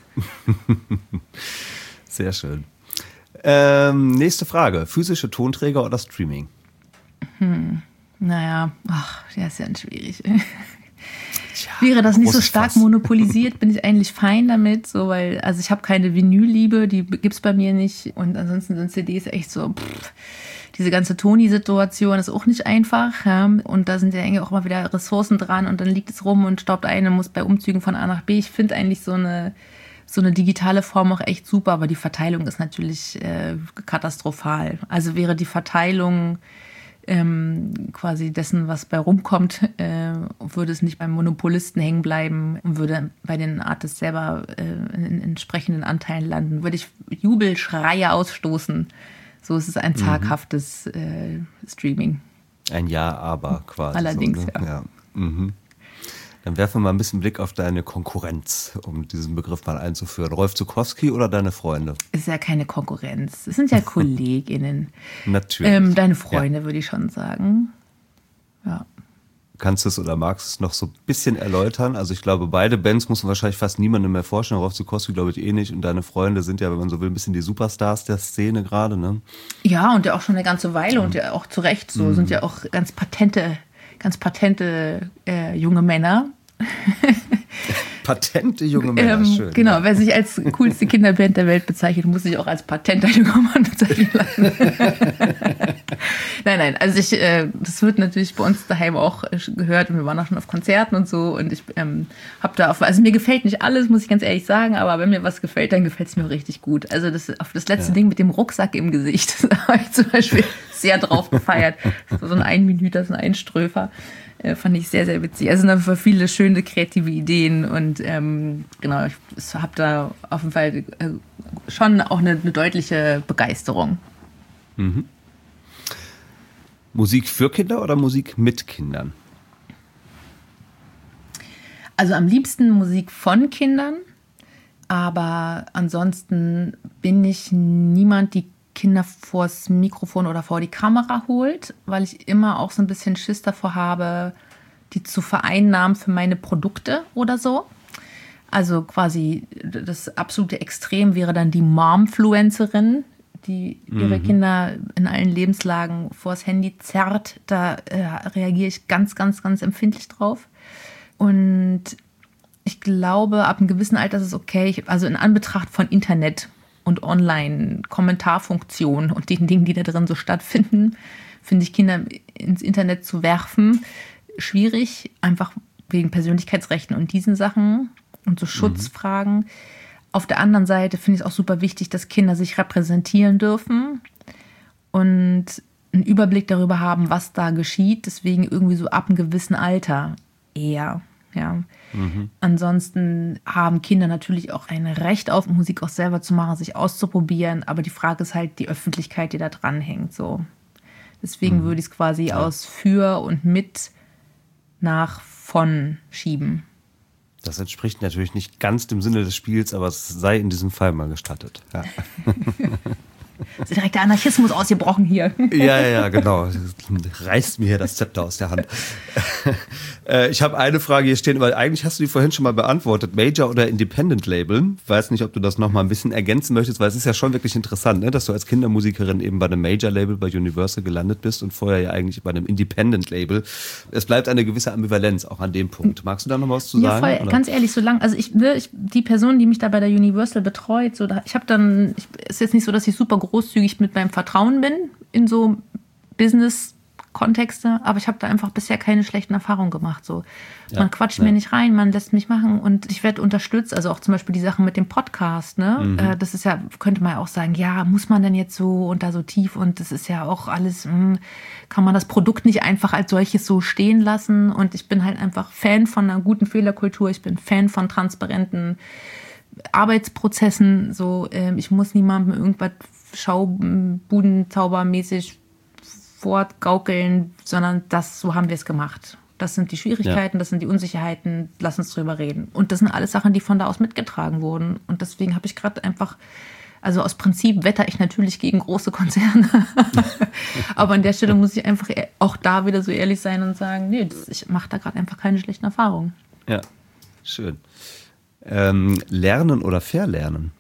Sehr schön. Ähm, nächste Frage, physische Tonträger oder Streaming? Hm, naja, ach, der ist ja schwierig. Ja, wäre das nicht so stark Fass. monopolisiert, bin ich eigentlich fein damit, so, weil, also ich habe keine Vinyl-Liebe, die gibt's bei mir nicht und ansonsten sind C Ds echt so, pff, diese ganze Toni-Situation ist auch nicht einfach, ja? Und da sind ja eigentlich auch immer wieder Ressourcen dran und dann liegt es rum und staubt ein und muss bei Umzügen von A nach B. Ich finde eigentlich so eine, so eine digitale Form auch echt super, aber die Verteilung ist natürlich äh, katastrophal. Also wäre die Verteilung Ähm, quasi dessen, was bei rumkommt, äh, würde es nicht beim Monopolisten hängen bleiben und würde bei den Artists selber äh, in, in entsprechenden Anteilen landen, würde ich Jubelschreie ausstoßen. So ist es ein zaghaftes äh, Streaming. Ein Ja, aber quasi. Allerdings, so, ne? ja. ja. Mhm. Dann werfen wir mal ein bisschen Blick auf deine Konkurrenz, um diesen Begriff mal einzuführen. Rolf Zuckowski oder deine Freunde? Ist ja keine Konkurrenz. Es sind ja KollegInnen. Natürlich. Ähm, deine Freunde, ja. würde ich schon sagen. Ja. Kannst du es oder magst du es noch so ein bisschen erläutern? Also ich glaube, beide Bands muss man wahrscheinlich fast niemandem mehr vorstellen. Rolf Zuckowski glaube ich eh nicht. Und deine Freunde sind ja, wenn man so will, ein bisschen die Superstars der Szene gerade, ne? Ja, und ja auch schon eine ganze Weile mhm. und ja auch zu Recht so. Mhm. Sind ja auch ganz patente ganz patente äh, junge Männer. Patente junge Männer, ähm, schön. Genau, ja. wer sich als coolste Kinderband der Welt bezeichnet, muss sich auch als patenter junger Mann bezeichnen lassen. nein, nein, also ich, äh, das wird natürlich bei uns daheim auch gehört und wir waren auch schon auf Konzerten und so und ich ähm, habe da auf, also mir gefällt nicht alles, muss ich ganz ehrlich sagen, aber wenn mir was gefällt, dann gefällt es mir richtig gut. Also das, auf das letzte ja. Ding mit dem Rucksack im Gesicht, da habe ich zum Beispiel sehr drauf gefeiert. So ein Einminüter, so ein Einströfer. Äh, fand ich sehr, sehr witzig. Also es sind viele schöne kreative Ideen und ähm, genau, ich habe da auf jeden Fall äh, schon auch eine, eine deutliche Begeisterung Mhm. Musik für Kinder oder Musik mit Kindern? Also am liebsten Musik von Kindern, aber ansonsten bin ich niemand, die Kinder vors Mikrofon oder vor die Kamera holt, weil ich immer auch so ein bisschen Schiss davor habe, die zu vereinnahmen für meine Produkte oder so. Also quasi das absolute Extrem wäre dann die Momfluencerin, die ihre mhm. Kinder in allen Lebenslagen vors Handy zerrt. Da äh, reagiere ich ganz, ganz, ganz empfindlich drauf. Und ich glaube, ab einem gewissen Alter ist es okay. Ich, also in Anbetracht von Internet und Online-Kommentarfunktionen und den Dingen, die da drin so stattfinden, finde ich, Kinder ins Internet zu werfen schwierig. Einfach wegen Persönlichkeitsrechten und diesen Sachen und so Schutzfragen. Mhm. Auf der anderen Seite finde ich es auch super wichtig, dass Kinder sich repräsentieren dürfen und einen Überblick darüber haben, was da geschieht. Deswegen irgendwie so ab einem gewissen Alter eher. Ja. Mhm. Ansonsten haben Kinder natürlich auch ein Recht auf Musik auch selber zu machen, sich auszuprobieren. Aber die Frage ist halt die Öffentlichkeit, die da dran hängt. So. Deswegen mhm. würde ich es quasi ja. aus für und mit nach von schieben. Das entspricht natürlich nicht ganz dem Sinne des Spiels, aber es sei in diesem Fall mal gestattet. Ja. So direkt der Anarchismus ausgebrochen hier. Ja, ja, genau. Reißt mir hier das Zepter aus der Hand. Ich habe eine Frage hier stehen, weil eigentlich hast du die vorhin schon mal beantwortet. Major oder Independent Label? Weiß nicht, ob du das noch mal ein bisschen ergänzen möchtest, weil es ist ja schon wirklich interessant, ne, dass du als Kindermusikerin eben bei einem Major Label bei Universal gelandet bist und vorher ja eigentlich bei einem Independent Label. Es bleibt eine gewisse Ambivalenz auch an dem Punkt. Magst du da noch was zu sagen? Ja, voll, oder? Ganz ehrlich, so lang, also ich, ich, die Person, die mich da bei der Universal betreut, so, da, ich habe dann, ich, ist jetzt nicht so, dass ich super großzügig mit meinem Vertrauen bin in so Business-Kontexte, aber ich habe da einfach bisher keine schlechten Erfahrungen gemacht. So. Ja, man quatscht ja. mir nicht rein, man lässt mich machen und ich werde unterstützt. Also auch zum Beispiel die Sachen mit dem Podcast. Ne? Mhm. Äh, das ist ja, könnte man ja auch sagen, ja, muss man denn jetzt so und da so tief und das ist ja auch alles, mh, kann man das Produkt nicht einfach als solches so stehen lassen? Und ich bin halt einfach Fan von einer guten Fehlerkultur, ich bin Fan von transparenten Arbeitsprozessen. So, äh, ich muss niemandem irgendwas Schaubudenzaubermäßig fortgaukeln, sondern das, so haben wir es gemacht. Das sind die Schwierigkeiten, ja. das sind die Unsicherheiten, lass uns drüber reden. Und das sind alles Sachen, die von da aus mitgetragen wurden. Und deswegen habe ich gerade einfach, also aus Prinzip wetter ich natürlich gegen große Konzerne. Aber an der Stelle muss ich einfach auch da wieder so ehrlich sein und sagen, nee, das, ich mache da gerade einfach keine schlechten Erfahrungen. Ja, schön. Ähm, lernen oder verlernen?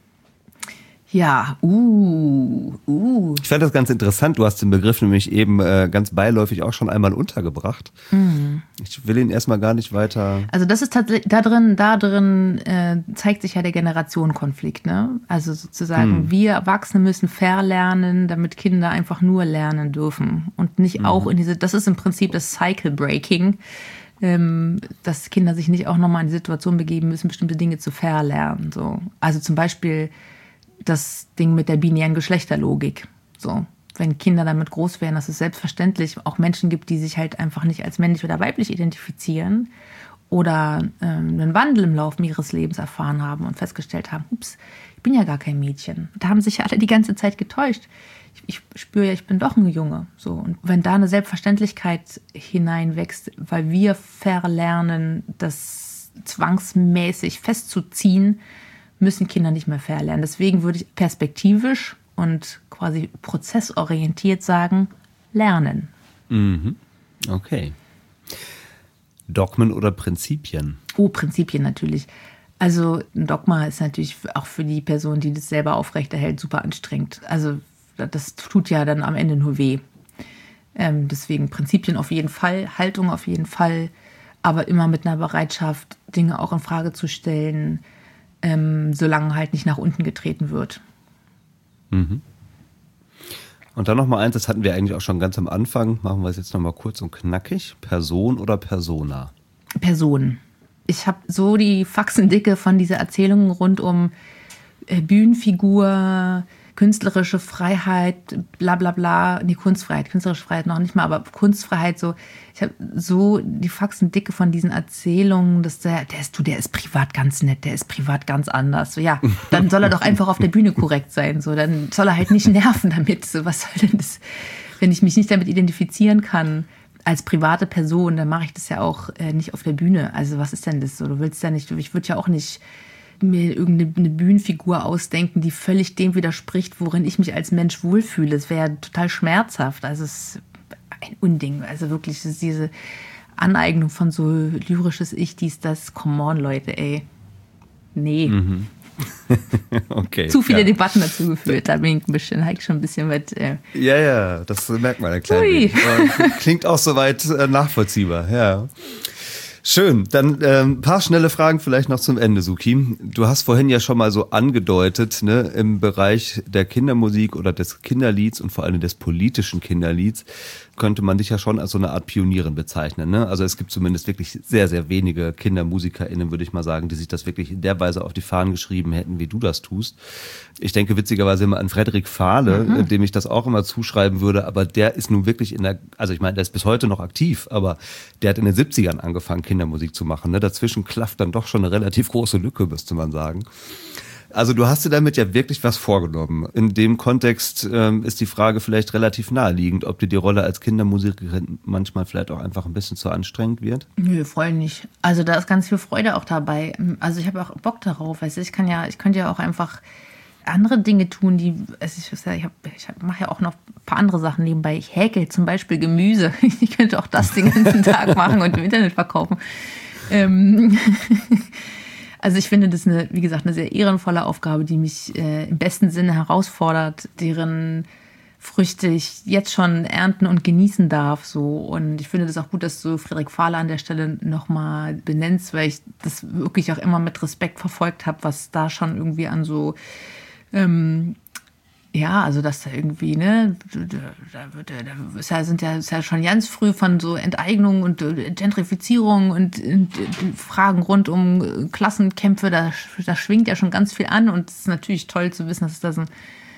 Ja, uh, uh. Ich fand das ganz interessant. Du hast den Begriff nämlich eben äh, ganz beiläufig auch schon einmal untergebracht. Mhm. Ich will ihn erstmal gar nicht weiter. Also das ist tatsächlich, da drin, da drin äh, zeigt sich ja der Generationenkonflikt, ne? Also sozusagen, mhm. wir Erwachsene müssen verlernen, damit Kinder einfach nur lernen dürfen. Und nicht mhm. auch in diese, das ist im Prinzip das Cycle Breaking, ähm, dass Kinder sich nicht auch nochmal in die Situation begeben müssen, bestimmte Dinge zu verlernen. So. Also zum Beispiel das Ding mit der binären Geschlechterlogik. So, wenn Kinder damit groß werden, dass es selbstverständlich auch Menschen gibt, die sich halt einfach nicht als männlich oder weiblich identifizieren oder ähm, einen Wandel im Laufe ihres Lebens erfahren haben und festgestellt haben, ups, ich bin ja gar kein Mädchen. Da haben sich ja alle die ganze Zeit getäuscht. Ich, ich spüre ja, ich bin doch ein Junge. So, und wenn da eine Selbstverständlichkeit hineinwächst, weil wir verlernen, das zwangsmäßig festzuziehen, müssen Kinder nicht mehr verlernen. Deswegen würde ich perspektivisch und quasi prozessorientiert sagen, lernen. Mhm. Okay. Dogmen oder Prinzipien? Oh, Prinzipien natürlich. Also ein Dogma ist natürlich auch für die Person, die das selber aufrechterhält, super anstrengend. Also das tut ja dann am Ende nur weh. Ähm, deswegen Prinzipien auf jeden Fall, Haltung auf jeden Fall, aber immer mit einer Bereitschaft, Dinge auch in Frage zu stellen, Ähm, solange halt nicht nach unten getreten wird. Mhm. Und dann nochmal eins, das hatten wir eigentlich auch schon ganz am Anfang, machen wir es jetzt nochmal kurz und knackig. Person oder Persona? Person. Ich habe so die Faxendicke von dieser Erzählung rund um äh, Bühnenfigur, künstlerische Freiheit, bla bla bla, nee, Kunstfreiheit, künstlerische Freiheit noch nicht mal, aber Kunstfreiheit, so, ich habe so die Faxendicke von diesen Erzählungen, dass der, der ist, du, der ist privat ganz nett, der ist privat ganz anders, so, ja, dann soll er doch einfach auf der Bühne korrekt sein, so, dann soll er halt nicht nerven damit, so, was soll denn das, wenn ich mich nicht damit identifizieren kann, als private Person, dann mache ich das ja auch äh, nicht auf der Bühne, also was ist denn das so, du willst ja nicht, ich würde ja auch nicht mir irgendeine Bühnenfigur ausdenken, die völlig dem widerspricht, worin ich mich als Mensch wohlfühle. Es wäre ja total schmerzhaft. Also es ist ein Unding. Also wirklich, es ist diese Aneignung von so lyrisches Ich, dies, das. Come on, Leute, ey. Nee. Mhm. Okay. Zu viele ja. Debatten dazu geführt. Da bin ich ein bisschen, halt schon ein bisschen weit. Äh ja, ja, das merkt man ein klein wenig. Klingt auch soweit äh, nachvollziehbar, ja. Schön, dann ein ähm, paar schnelle Fragen vielleicht noch zum Ende, Suki. Du hast vorhin ja schon mal so angedeutet, ne, im Bereich der Kindermusik oder des Kinderlieds und vor allem des politischen Kinderlieds könnte man dich ja schon als so eine Art Pionierin bezeichnen, ne? Also es gibt zumindest wirklich sehr, sehr wenige KindermusikerInnen, würde ich mal sagen, die sich das wirklich in der Weise auf die Fahnen geschrieben hätten, wie du das tust. Ich denke witzigerweise immer an Frederik Fahle, mhm. dem ich das auch immer zuschreiben würde, aber der ist nun wirklich in der, also ich meine, der ist bis heute noch aktiv, aber der hat in den siebzigern angefangen, Kindermusik zu machen, ne? Dazwischen klafft dann doch schon eine relativ große Lücke, müsste man sagen. Also du hast dir damit ja wirklich was vorgenommen. In dem Kontext ähm, ist die Frage vielleicht relativ naheliegend, ob dir die Rolle als Kindermusikerin manchmal vielleicht auch einfach ein bisschen zu anstrengend wird? Nö, voll nicht. Also da ist ganz viel Freude auch dabei. Also ich habe auch Bock darauf. Weißt du, ich kann ja, ich könnte ja auch einfach andere Dinge tun, die, also ich, ich, hab, ich mache ja auch noch ein paar andere Sachen nebenbei. Ich häkel zum Beispiel Gemüse. Ich könnte auch das den ganzen Tag machen und im Internet verkaufen. Ähm Also ich finde das, eine, wie gesagt, eine sehr ehrenvolle Aufgabe, die mich äh, im besten Sinne herausfordert, deren Früchte ich jetzt schon ernten und genießen darf. So. Und ich finde das auch gut, dass du Frederik Fahle an der Stelle nochmal benennst, weil ich das wirklich auch immer mit Respekt verfolgt habe, was da schon irgendwie an so... Ähm, Ja, also dass da irgendwie, ne, da, wird, da ist ja, sind ja, ist ja schon ganz früh von so Enteignung und Gentrifizierung und, und Fragen rund um Klassenkämpfe, da, da schwingt ja schon ganz viel an und es ist natürlich toll zu wissen, dass es da so,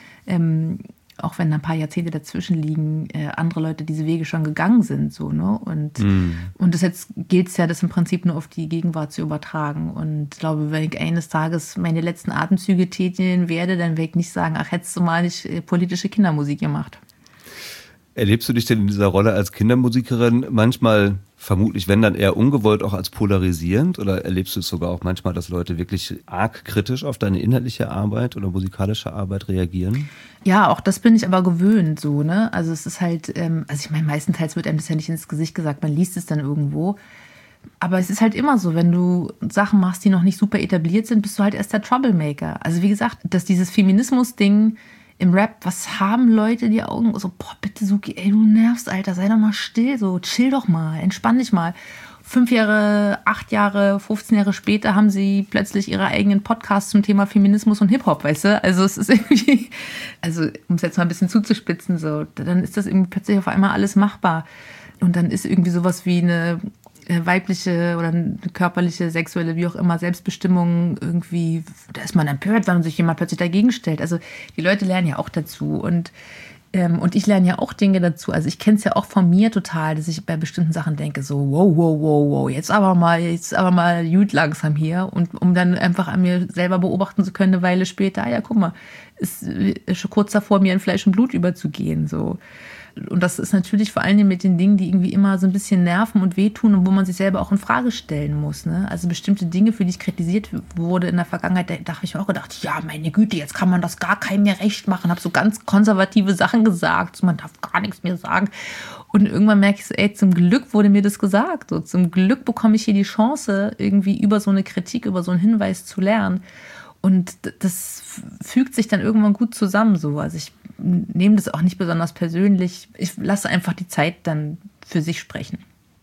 ähm, auch wenn da ein paar Jahrzehnte dazwischen liegen, äh, andere Leute diese Wege schon gegangen sind, so, ne, und, mm. und das jetzt gilt es ja, das im Prinzip nur auf die Gegenwart zu übertragen und ich glaube, wenn ich eines Tages meine letzten Atemzüge tätigen werde, dann werde ich nicht sagen, ach, hättest du mal nicht äh, politische Kindermusik gemacht. Erlebst du dich denn in dieser Rolle als Kindermusikerin manchmal, vermutlich wenn dann eher ungewollt, auch als polarisierend? Oder erlebst du es sogar auch manchmal, dass Leute wirklich arg kritisch auf deine inhaltliche Arbeit oder musikalische Arbeit reagieren? Ja, auch das bin ich aber gewöhnt so, ne? Also es ist halt, ähm, also ich meine, meistenteils wird einem das ja nicht ins Gesicht gesagt, man liest es dann irgendwo. Aber es ist halt immer so, wenn du Sachen machst, die noch nicht super etabliert sind, bist du halt erst der Troublemaker. Also wie gesagt, dass dieses Feminismus-Ding im Rap, was haben Leute die Augen? So, boah, bitte Suki, ey, du nervst, Alter, sei doch mal still, so, chill doch mal, entspann dich mal. Fünf Jahre, acht Jahre, fünfzehn Jahre später haben sie plötzlich ihre eigenen Podcasts zum Thema Feminismus und Hip-Hop, weißt du? Also es ist irgendwie, also um es jetzt mal ein bisschen zuzuspitzen, so, dann ist das irgendwie plötzlich auf einmal alles machbar. Und dann ist irgendwie sowas wie eine weibliche oder eine körperliche, sexuelle, wie auch immer, Selbstbestimmung irgendwie, da ist man empört, wenn sich jemand plötzlich dagegen stellt. Also die Leute lernen ja auch dazu und, ähm, und ich lerne ja auch Dinge dazu. Also ich kenne es ja auch von mir total, dass ich bei bestimmten Sachen denke, so wow, wow, wow, wow, jetzt aber mal, jetzt aber mal gut langsam hier und um dann einfach an mir selber beobachten zu können, eine Weile später, ah ja, guck mal, ist, ist schon kurz davor, mir in Fleisch und Blut überzugehen, so. Und das ist natürlich vor allem mit den Dingen, die irgendwie immer so ein bisschen nerven und wehtun und wo man sich selber auch in Frage stellen muss. Ne? Also bestimmte Dinge, für die ich kritisiert wurde in der Vergangenheit, da habe ich mir auch gedacht, ja, meine Güte, jetzt kann man das gar keinem mehr recht machen. Habe so ganz konservative Sachen gesagt, so, man darf gar nichts mehr sagen. Und irgendwann merke ich so, ey, zum Glück wurde mir das gesagt. So, zum Glück bekomme ich hier die Chance, irgendwie über so eine Kritik, über so einen Hinweis zu lernen. Und das fügt sich dann irgendwann gut zusammen. So. Also ich nehme das auch nicht besonders persönlich. Ich lasse einfach die Zeit dann für sich sprechen.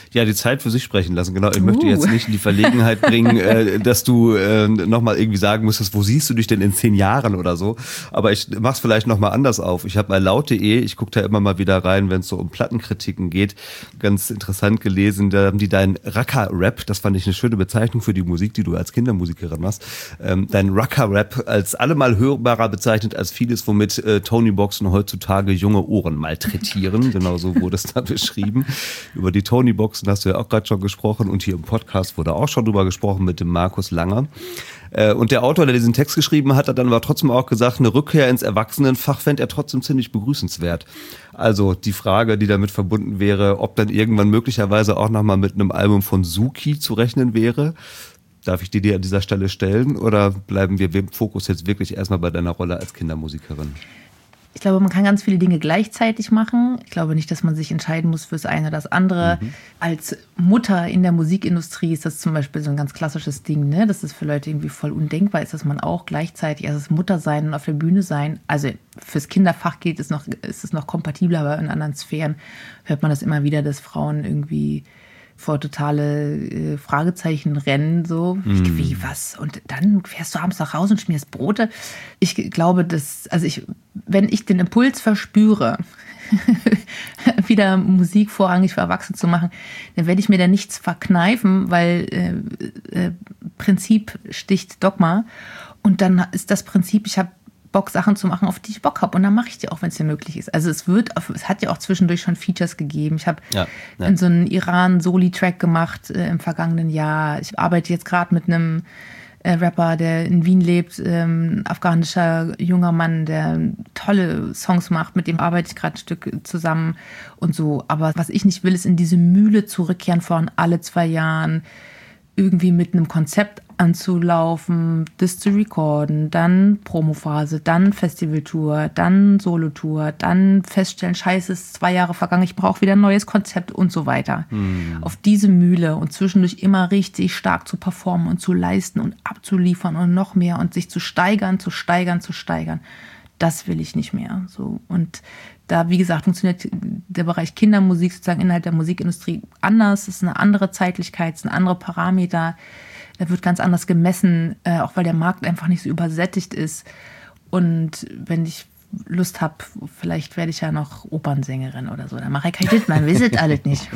Ja, die Zeit für sich sprechen lassen, genau. Ich Uh. möchte jetzt nicht in die Verlegenheit bringen, äh, dass du äh, nochmal irgendwie sagen musstest, wo siehst du dich denn in zehn Jahren oder so. Aber ich mach's vielleicht nochmal anders auf. Ich habe bei laut.de, ich gucke da immer mal wieder rein, wenn es so um Plattenkritiken geht, ganz interessant gelesen, da haben die dein Racker-Rap, das fand ich eine schöne Bezeichnung für die Musik, die du als Kindermusikerin machst, ähm, dein Racker-Rap als allemal hörbarer bezeichnet als vieles, womit äh, Tony-Boxen heutzutage junge Ohren malträtieren. Genauso wurde es da beschrieben. Über die Tony-Boxen hast du ja auch gerade schon gesprochen und hier im Podcast wurde auch schon drüber gesprochen mit dem Markus Langer. Äh, und der Autor, der diesen Text geschrieben hat, hat dann aber trotzdem auch gesagt, eine Rückkehr ins Erwachsenenfach fände er trotzdem ziemlich begrüßenswert. Also die Frage, die damit verbunden wäre, ob dann irgendwann möglicherweise auch nochmal mit einem Album von Suki zu rechnen wäre. Darf ich die dir an dieser Stelle stellen oder bleiben wir im Fokus jetzt wirklich erstmal bei deiner Rolle als Kindermusikerin? Ich glaube, man kann ganz viele Dinge gleichzeitig machen. Ich glaube nicht, dass man sich entscheiden muss für das eine oder das andere. Mhm. Als Mutter in der Musikindustrie ist das zum Beispiel so ein ganz klassisches Ding, ne? Das ist für Leute irgendwie voll undenkbar ist, dass man auch gleichzeitig, also das Mutter sein und auf der Bühne sein, also fürs Kinderfach geht es noch, ist es noch kompatibler, aber in anderen Sphären hört man das immer wieder, dass Frauen irgendwie vor totale äh, Fragezeichen rennen, so, mm. wie, was? Und dann fährst du abends nach Hause und schmierst Brote. Ich glaube, dass, also ich, wenn ich den Impuls verspüre, wieder Musik vorrangig für Erwachsene zu machen, dann werde ich mir da nichts verkneifen, weil äh, äh, Prinzip sticht Dogma. Und dann ist das Prinzip, ich habe Bock, Sachen zu machen, auf die ich Bock habe. Und dann mache ich die auch, wenn es mir möglich ist. Also es wird, es hat ja auch zwischendurch schon Features gegeben. Ich habe ja, ja. in so einen Iran-Soli-Track gemacht äh, im vergangenen Jahr. Ich arbeite jetzt gerade mit einem äh, Rapper, der in Wien lebt, ähm, afghanischer junger Mann, der tolle Songs macht. Mit dem arbeite ich gerade ein Stück zusammen und so. Aber was ich nicht will, ist in diese Mühle zurückkehren von alle zwei Jahren irgendwie mit einem Konzept anzulaufen, das zu recorden, dann Promophase, dann Festivaltour, dann Solotour, dann feststellen, scheiße, es ist zwei Jahre vergangen, ich brauche wieder ein neues Konzept und so weiter. Hm. Auf diese Mühle und zwischendurch immer richtig stark zu performen und zu leisten und abzuliefern und noch mehr und sich zu steigern, zu steigern, zu steigern, das will ich nicht mehr. So. Und da, wie gesagt, funktioniert der Bereich Kindermusik sozusagen innerhalb der Musikindustrie anders, es ist eine andere Zeitlichkeit, es sind andere Parameter. Da wird ganz anders gemessen, äh, auch weil der Markt einfach nicht so übersättigt ist. Und wenn ich Lust habe, vielleicht werde ich ja noch Opernsängerin oder so. Dann mache ich kein Dit, man weiß es alles nicht.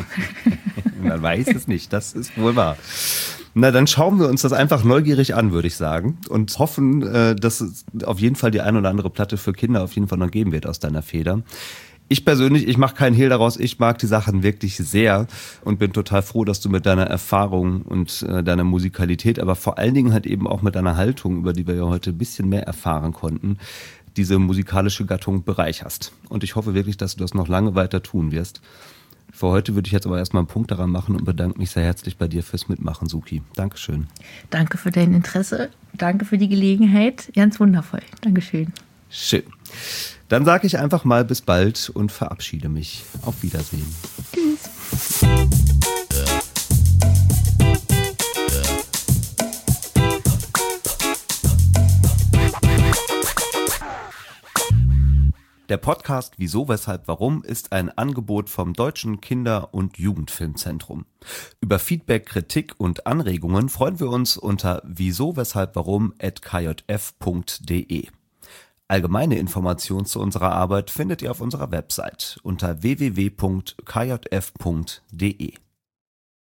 Man weiß es nicht, das ist wohl wahr. Na, dann schauen wir uns das einfach neugierig an, würde ich sagen. Und hoffen, äh, dass es auf jeden Fall die ein oder andere Platte für Kinder auf jeden Fall noch geben wird aus deiner Feder. Ich persönlich, ich mache keinen Hehl daraus, ich mag die Sachen wirklich sehr und bin total froh, dass du mit deiner Erfahrung und äh, deiner Musikalität, aber vor allen Dingen halt eben auch mit deiner Haltung, über die wir ja heute ein bisschen mehr erfahren konnten, diese musikalische Gattung bereicherst. Und ich hoffe wirklich, dass du das noch lange weiter tun wirst. Für heute würde ich jetzt aber erstmal einen Punkt daran machen und bedanke mich sehr herzlich bei dir fürs Mitmachen, Suki. Dankeschön. Danke für dein Interesse, danke für die Gelegenheit, ganz wundervoll. Dankeschön. Schön. Dann sage ich einfach mal bis bald und verabschiede mich. Auf Wiedersehen. Tschüss. Der Podcast Wieso, Weshalb, Warum ist ein Angebot vom Deutschen Kinder- und Jugendfilmzentrum. Über Feedback, Kritik und Anregungen freuen wir uns unter wieso, weshalb, warum at k j f punkt d e. Allgemeine Informationen zu unserer Arbeit findet ihr auf unserer Website unter w w w punkt k j f punkt d e.